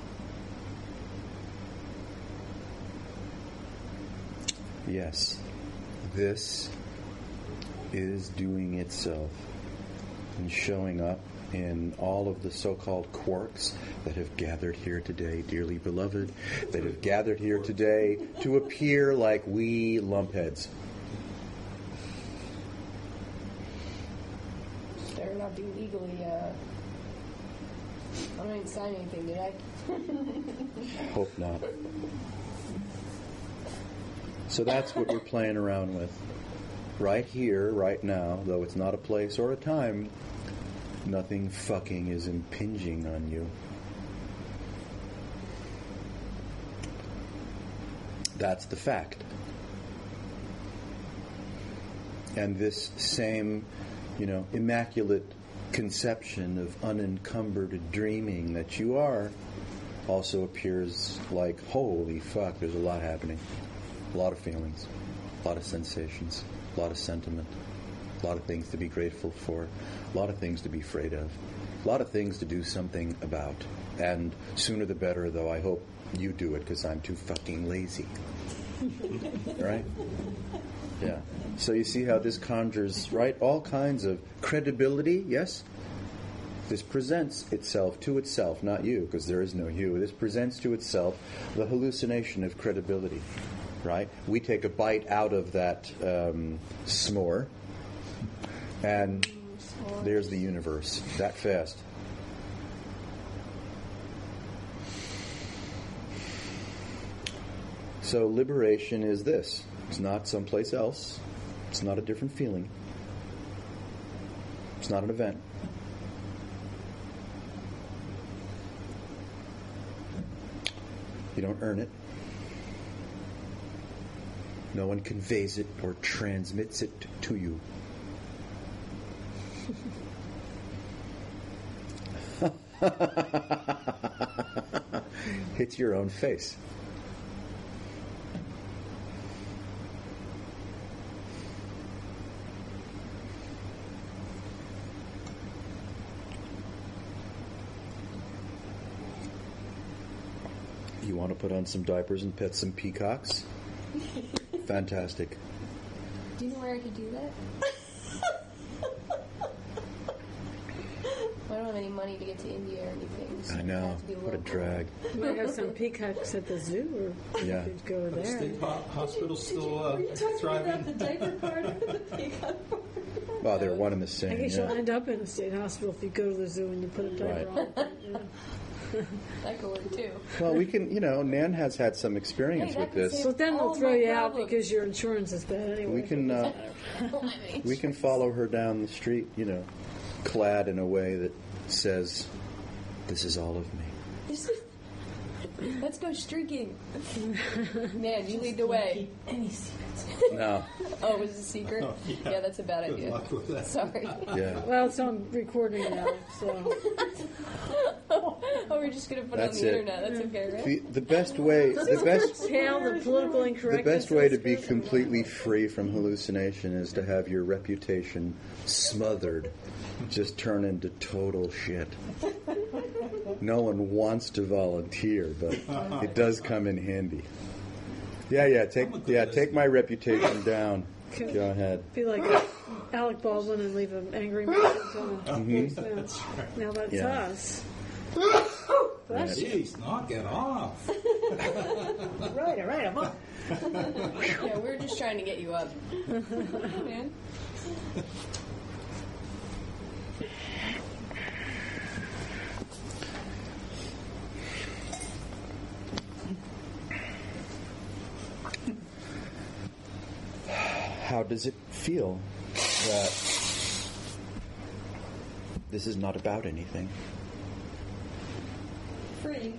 Yes. This is doing itself and showing up in all of the so-called quarks that have gathered here today, dearly beloved, that have gathered here today to appear like wee lumpheads. Better not be legally, I didn't sign anything, did I? Hope not. So that's what we're playing around with. Right here, right now, though it's not a place or a time, nothing fucking is impinging on you. That's the fact. And this same, immaculate conception of unencumbered dreaming that you are also appears like, holy fuck, there's a lot happening. A lot of feelings, a lot of sensations, a lot of sentiment, a lot of things to be grateful for, a lot of things to be afraid of, a lot of things to do something about. And sooner the better, though I hope you do it because I'm too fucking lazy. Right? Yeah. So you see how this conjures, right, all kinds of credibility, yes? This presents itself to itself, not you, because there is no you. This presents to itself the hallucination of credibility, right? We take a bite out of that s'more, and there's the universe, that fast. So liberation is this. It's not someplace else. It's not a different feeling. It's not an event. You don't earn it. No one conveys it or transmits it to you. Hits your own face. You want to put on some diapers and pet some peacocks? Fantastic. Do you know where I could do that? I don't have any money to get to India or anything. So I know. have to be What a local. drag. You might have some peacocks at the zoo, or Yeah. you could go Are the there. state hospitals still Are you talking thriving? about the diaper part or the peacock part? Well, they're one and the I same. guess Yeah. you'll end up in a state hospital if you go to the zoo and you put a diaper Right. on. Yeah. That could work too. Well, we can, Nan has had some experience Hey, that with can this. save- But then they'll All throw my you out problems. because your insurance is bad anyway. We can we can follow her down the street, clad in a way that says, "This is all of me." Let's go streaking. Man, you lead the way. Any secrets? No. Oh, was it a secret? Oh, yeah. Yeah, that's a bad Good idea. luck with that. Sorry. Yeah. Well, it's on recording now, so Oh, we're just gonna put That's it on the it. internet. That's okay, right? The best way, pale the political the incorrectness. best way to of be this. completely free from hallucination is to have your reputation smothered, just turn into total shit. No one wants to volunteer, but it does come in handy. Yeah, take my reputation down. Go ahead. Be like Alec Baldwin and leave an angry message on it. Now that's Yeah. us. Bless you. Jeez, knock it off. Right, all right, I'm up. Yeah, we're just trying to get you up. Man. How does it feel that this is not about anything? Free.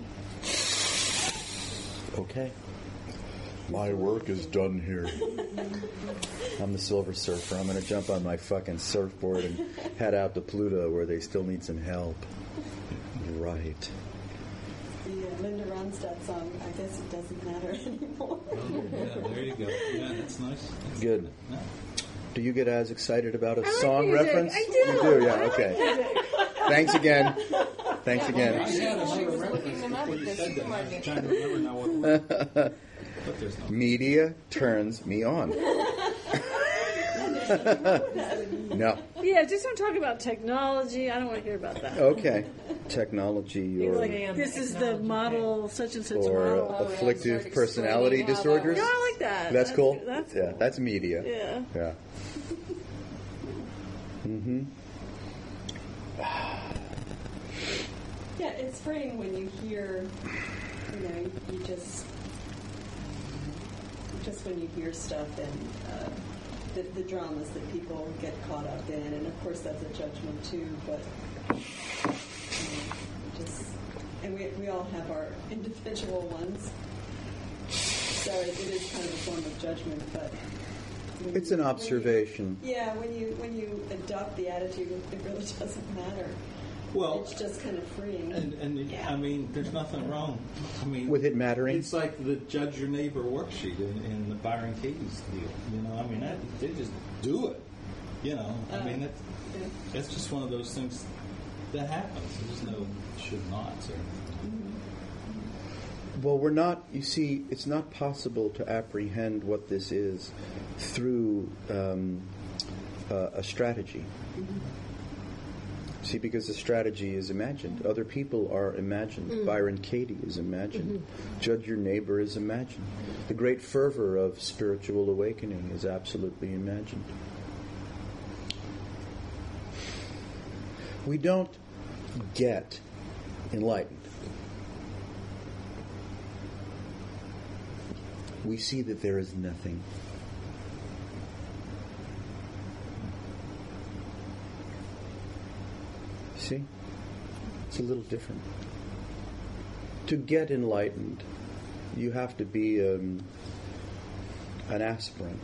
Okay. My work is done here. I'm the Silver Surfer. I'm going to jump on my fucking surfboard and head out to Pluto where they still need some help. Right. The Linda Ronstadt song, I guess it doesn't matter anymore. Oh, yeah, there you go. Yeah, that's nice. That's Good. Yeah. Do you get as excited about a like song music. reference? I do. You do, yeah, I like okay. music. Thanks again. Thanks I again. had She another was reference looking them up before at you the said that. I was supermarket. trying to remember now what it was. But there's no. Media turns me on. And No. Yeah, just don't talk about technology. I don't want to hear about that. Okay. Technology or, Like, this is the model, such and such or model. afflictive start personality explaining how disorders. No, I like that. That's cool. That's Yeah, cool. that's media. Yeah. Yeah. Mm-hmm. Yeah, it's freeing when you hear, you just when you hear stuff and the dramas that people get caught up in, and of course that's a judgment too, but and we all have our individual ones, so it is kind of a form of judgment, but It's an observation. when you adopt the attitude, it really doesn't matter. Well, It's just kind of freeing. and I mean, there's nothing wrong. I mean, With it mattering? It's like the judge your neighbor worksheet in the Byron Katie's deal. I mean, they just do it. I mean, that's just one of those things that happens. There's no should nots or. Well, we're not, you see, it's not possible to apprehend what this is through a strategy. See, because the strategy is imagined. Other people are imagined. Byron Katie is imagined. Judge your neighbor is imagined. The great fervor of spiritual awakening is absolutely imagined. We don't get enlightened. We see that there is nothing. See? It's a little different. To get enlightened, you have to be an aspirant.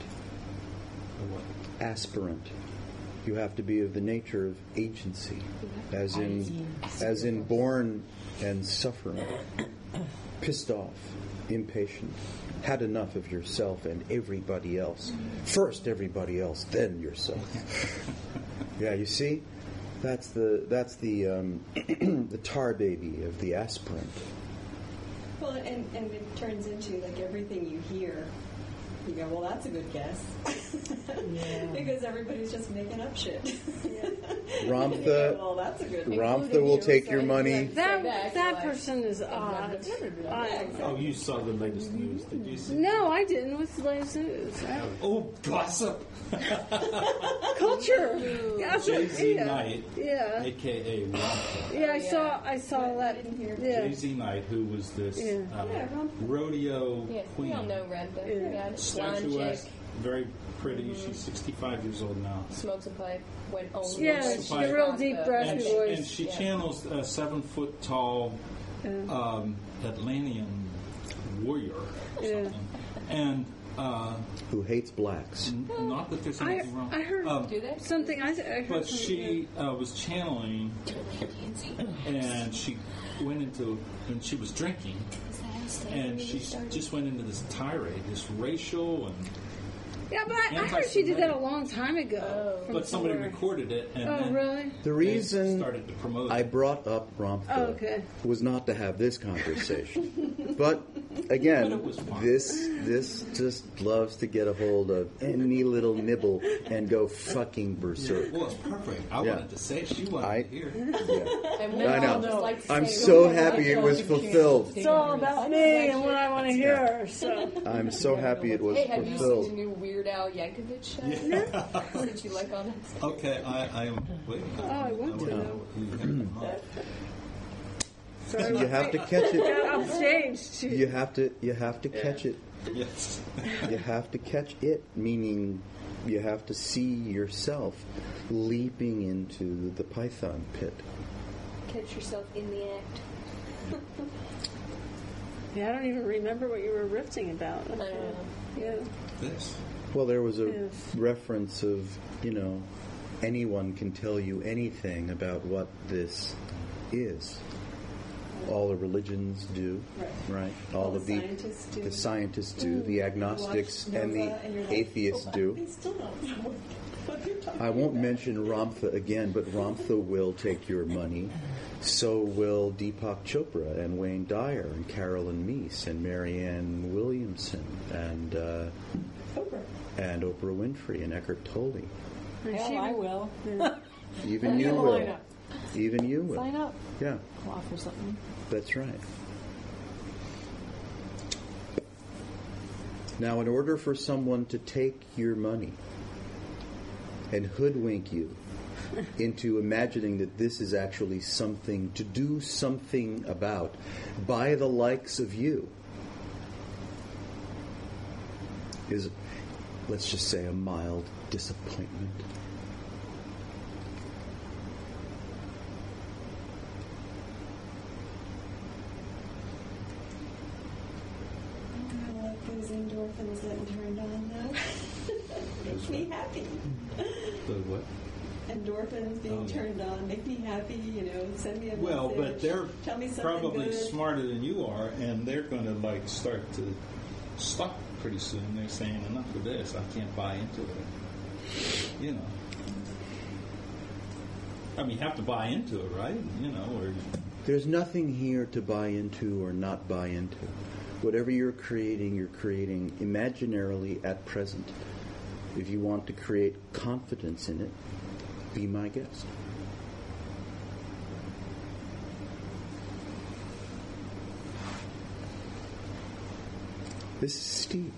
Aspirant. You have to be of the nature of agency, as in born and suffering, pissed off, impatient, had enough of yourself and everybody else. First everybody else, then yourself. Yeah, you see? That's the the tar baby of the aspirant. Well, and it turns into like everything you hear, you go, well, that's a good guess. Because everybody's just making up shit. Ramtha, go, well, that's a good Ramtha will take your money. That person is odd. Oh, you saw the latest news? Did you see? No, I didn't. What's the latest news? Oh, gossip! Culture. Jay-Z Knight, Yeah. a.k.a. Ramtha. Yeah, I saw that. Yeah. Jay-Z Knight, who was this Ramtha. rodeo Yes, queen. we all know Renda. Yeah. Blonde Statuesque, chick, very pretty. She's 65 years old now. smokes a pipe, went only. Yeah, Smokes she's a pipe. a real deep, raspy And voice. she channels a 7-foot-tall Atlantean warrior or Yeah. something. And Who hates blacks. not that there's anything wrong. I heard Do they? something. I heard But something. she was channeling, and she went into, and she was drinking, and she just went into this tirade, this racial and. Yeah, but I heard she did that a long time ago. from But somebody somewhere. recorded it, and Oh, then really? The they reason started to promote I it. brought up Ramtha Oh, okay. was not to have this conversation. But But again, it was fun. this just loves to get a hold of any little nibble and go fucking berserk. Well, it's perfect. I Yeah. wanted to say she wanted to hear. Yeah. And we I all know. just like to I'm say so what happy it was fulfilled. It's all about me and what I want to hear. So I'm so happy it was Hey, have you seen the fulfilled. new Weird Al Yankovic show? Since you like all that stuff. Okay, I am. Wait. Oh, I want to know. So you have to catch it. got upstaged. You have to catch it. Yes. You have to catch it, meaning you have to see yourself leaping into the python pit. Catch yourself in the act. Yeah, I don't even remember what you were riffing about. I don't know. Yeah. This. Well, there was a Yes. reference of, anyone can tell you anything about what this is. All the religions do, right? All of the scientists do. the scientists do, the agnostics You watch and the Nova and you're like, atheists "Oh, do. They still don't know what you're talking I won't about." mention Ramtha again, but Ramtha will take your money. So will Deepak Chopra and Wayne Dyer and Carolyn Meese and Marianne Williamson and Oprah. And Oprah Winfrey and Eckhart Tolle. And Hell, she- I will. Yeah. Even you Sign will. up. Even you will. Sign up. Yeah, I'll offer something. that's right. Now, in order for someone to take your money and hoodwink you into imagining that this is actually something to do something about by the likes of you is, let's just say, a mild disappointment. I like those endorphins getting turned on though. Makes me happy. The what? Endorphins being turned on make me happy. Send me a Well, message. but they're Tell me something probably good. smarter than you are, and they're going to start to stop pretty soon. They're saying enough of this. I can't buy into it. I mean, you have to buy into it, right? Or There's nothing here to buy into or not buy into. Whatever you're creating imaginarily at present. If you want to create confidence in it, be my guest. This is steep.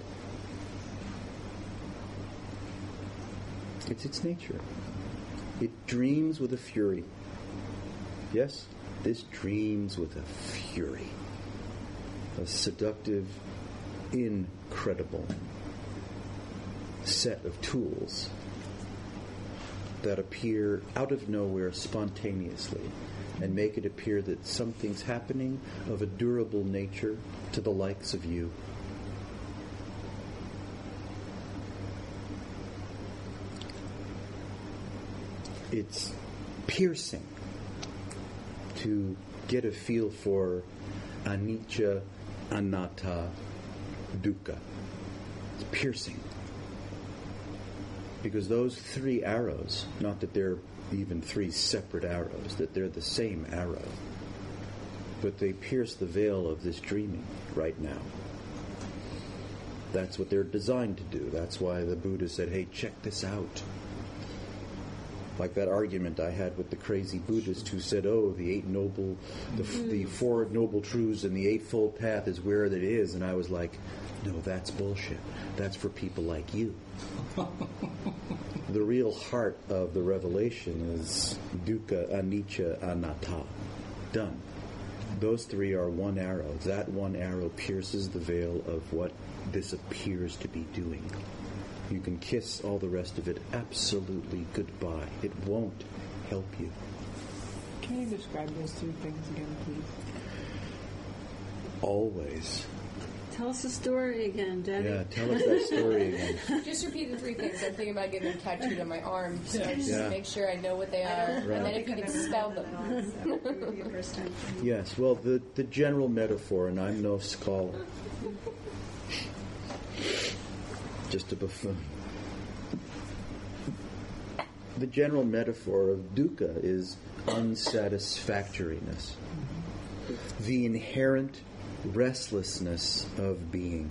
It's its nature. It dreams with a fury. Yes, this dreams with a fury. A seductive, incredible set of tools that appear out of nowhere spontaneously and make it appear that something's happening of a durable nature to the likes of you. It's piercing to get a feel for anicca, anatta, dukkha. It's piercing. Because those three arrows, not that they're even three separate arrows, that they're the same arrow, but they pierce the veil of this dreaming right now. That's what they're designed to do. That's why the Buddha said, hey, check this out. Like that argument I had with the crazy Buddhist who said, the four noble truths and the eightfold path is where it is. And I was like, no, that's bullshit. That's for people like you. The real heart of the revelation is dukkha, anicca, anatta. Done. Those three are one arrow. That one arrow pierces the veil of what this appears to be doing. You can kiss all the rest of it absolutely goodbye. It won't help you. Can you describe those three things again, please? Always. Tell us the story again, Daddy. Yeah, tell us that story again. Just repeat the three things. I'm thinking about getting them tattooed on my arm, so just Yeah. to make sure I know what they are, Right. and then if you can spell them. So it would be a first time for me. Yes, well, the general metaphor, and I'm no scholar, just a buffoon. The general metaphor of dukkha is unsatisfactoriness, the inherent restlessness of being.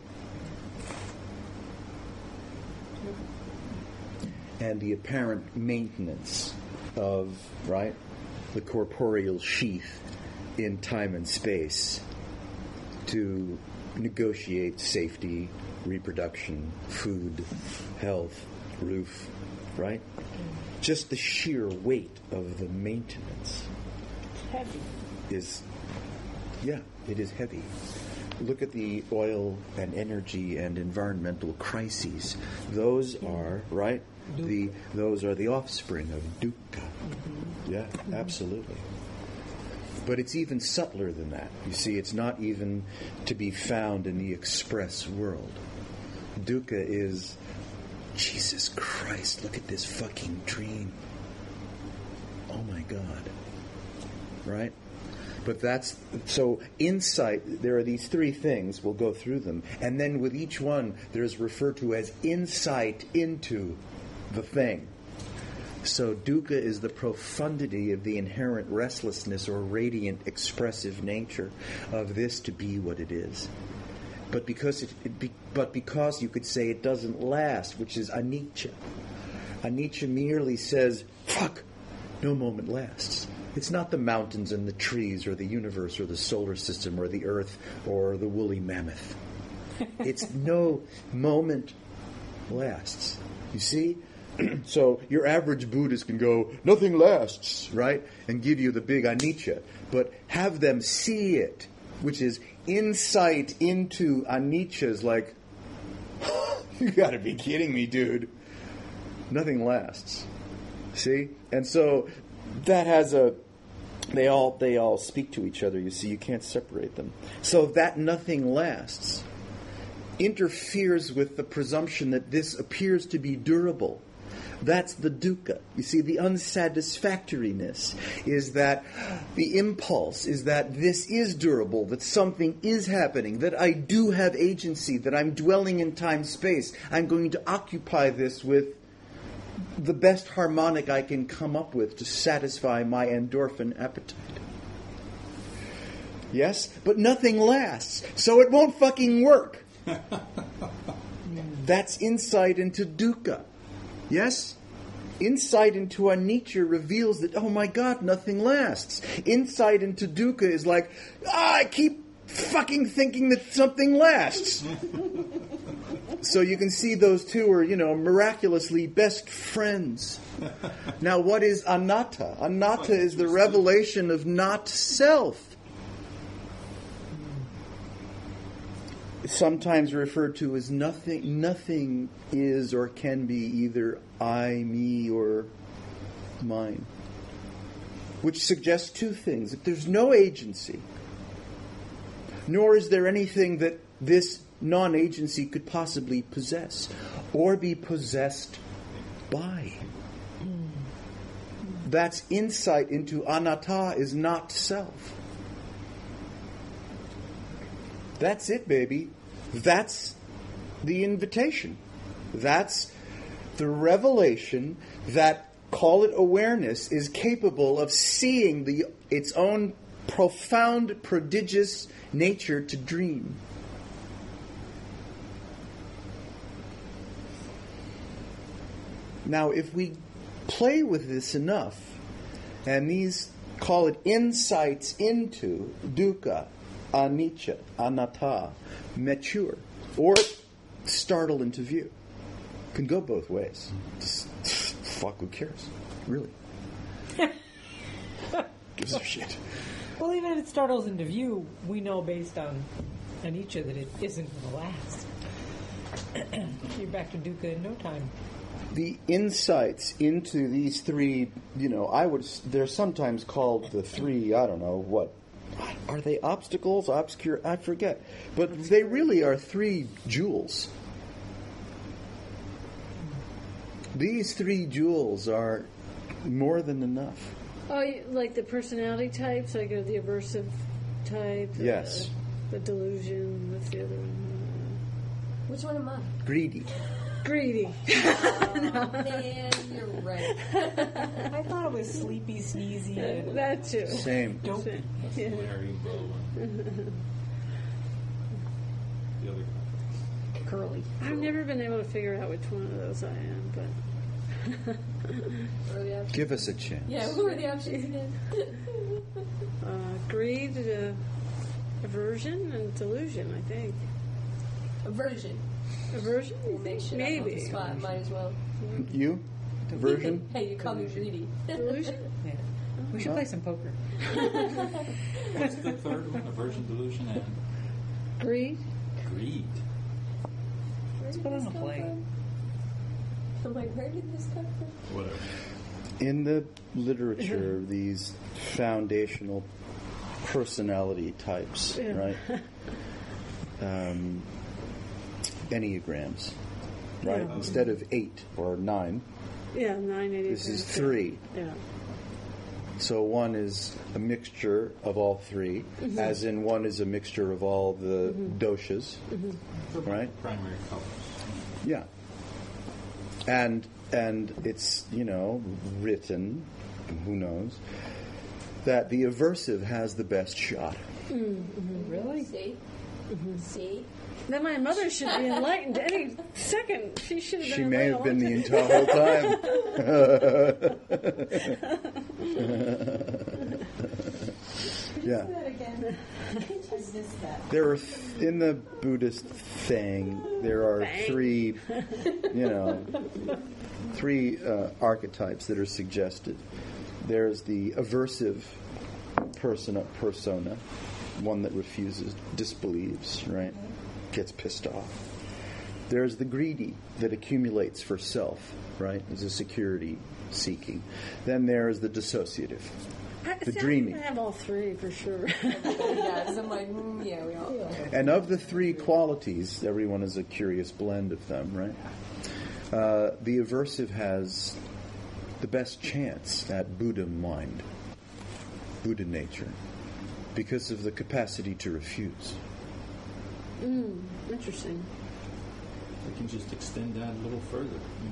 And the apparent maintenance of, right, the corporeal sheath in time and space to negotiate safety, reproduction, food, health, roof, right? Just the sheer weight of the maintenance Heavy. is, yeah, it is heavy. Look at the oil and energy and environmental crises. Those are, right? Those are the offspring of dukkha. Yeah, absolutely. But it's even subtler than that. You see, it's not even to be found in the express world. Dukkha is, Jesus Christ, look at this fucking dream. Oh my God. Right? But that's, so insight, there are these three things, we'll go through them, and then with each one, there's referred to as insight into the thing. So dukkha is the profundity of the inherent restlessness or radiant expressive nature of this to be what it is. but because because you could say it doesn't last, which is anicca. Anicca merely says, fuck, no moment lasts. It's not the mountains and the trees or the universe or the solar system or the earth or the woolly mammoth. It's no moment lasts. You see? So your average Buddhist can go, nothing lasts, right? And give you the big anicca. But have them see it, which is insight into anicca is like, you gotta be kidding me, dude. Nothing lasts. See? And so that has they all speak to each other, you see, you can't separate them. So that nothing lasts interferes with the presumption that this appears to be durable. That's the dukkha. You see, the unsatisfactoriness is that the impulse is that this is durable, that something is happening, that I do have agency, that I'm dwelling in time-space. I'm going to occupy this with the best harmonic I can come up with to satisfy my endorphin appetite. Yes? But nothing lasts, so it won't fucking work. That's insight into dukkha. Yes? Insight into anicca reveals that, oh my God, nothing lasts. Insight into dukkha is like, I keep fucking thinking that something lasts. So you can see those two are, miraculously best friends. Now, what is anatta? Anatta is the revelation of not self. It's sometimes referred to as nothing. Nothing is or can be either I, me, or mine. Which suggests two things. That there's no agency, nor is there anything that this non-agency could possibly possess or be possessed by. That's insight into anatta is not self. That's it, baby. That's the invitation. That's the revelation that, call it awareness, is capable of seeing its own profound, prodigious nature to dream. Now, if we play with this enough, and these, call it insights into dukkha, anicca, anatta, mature, or startle into view. Can go both ways. Just, fuck, who cares? Really. Gives a shit. Well, even if it startles into view, we know based on anicca that it isn't going to last. You're back to dukkha in no time. The insights into these three, they're sometimes called the three, I don't know, what? Are they obstacles? Obscure? I forget. But they really are three jewels. These three jewels are more than enough. Oh, like the personality types, like the aversive type? Yes. The delusion, what's the other one? Which one am I? Greedy. Greedy. Oh, man, you're right. I thought it was sleepy, sneezy, and That too. Same. dopey. That's the Larry Bowen. The other guy. Curly. I've never been able to figure out which one of those I am, but What are the options? Give us a chance. Yeah, what were the options again? greed, aversion, and delusion, I think. Aversion. Aversion? We'll make shit up on the Maybe. spot. Might as well. You? Aversion? Hey, you call me greedy. Delusion? Yeah. We should play some poker. What's the third one? Aversion, delusion, and Greed? greed. Let's put on a play. I'm like, where did this come from? Whatever. In the literature, these foundational personality types, right? Enneagrams, right? Yeah. Instead of 8 or 9, Yeah, 9, 8, this is 3. Yeah. So one is a mixture of all 3, as in one is a mixture of all the doshas, right? Primary colors. Yeah. And it's, written, who knows, that the aversive has the best shot. Really? See? See? Then my mother should be enlightened any second. She should have been She may have been the enlightened. entire time. Yeah. That again. I missed that. There are in the Buddhist thing. There are three archetypes that are suggested. There's the aversive persona, one that refuses, disbelieves, right? Gets pissed off. There's the greedy that accumulates for self, right? Is a security seeking. Then there's the dissociative, the dreaming. I have all three for sure. Yes, I'm like, yeah, we all. And of the three qualities, everyone is a curious blend of them, right? The aversive has the best chance at Buddha mind, Buddha nature, because of the capacity to refuse. Interesting. We can just extend that a little further.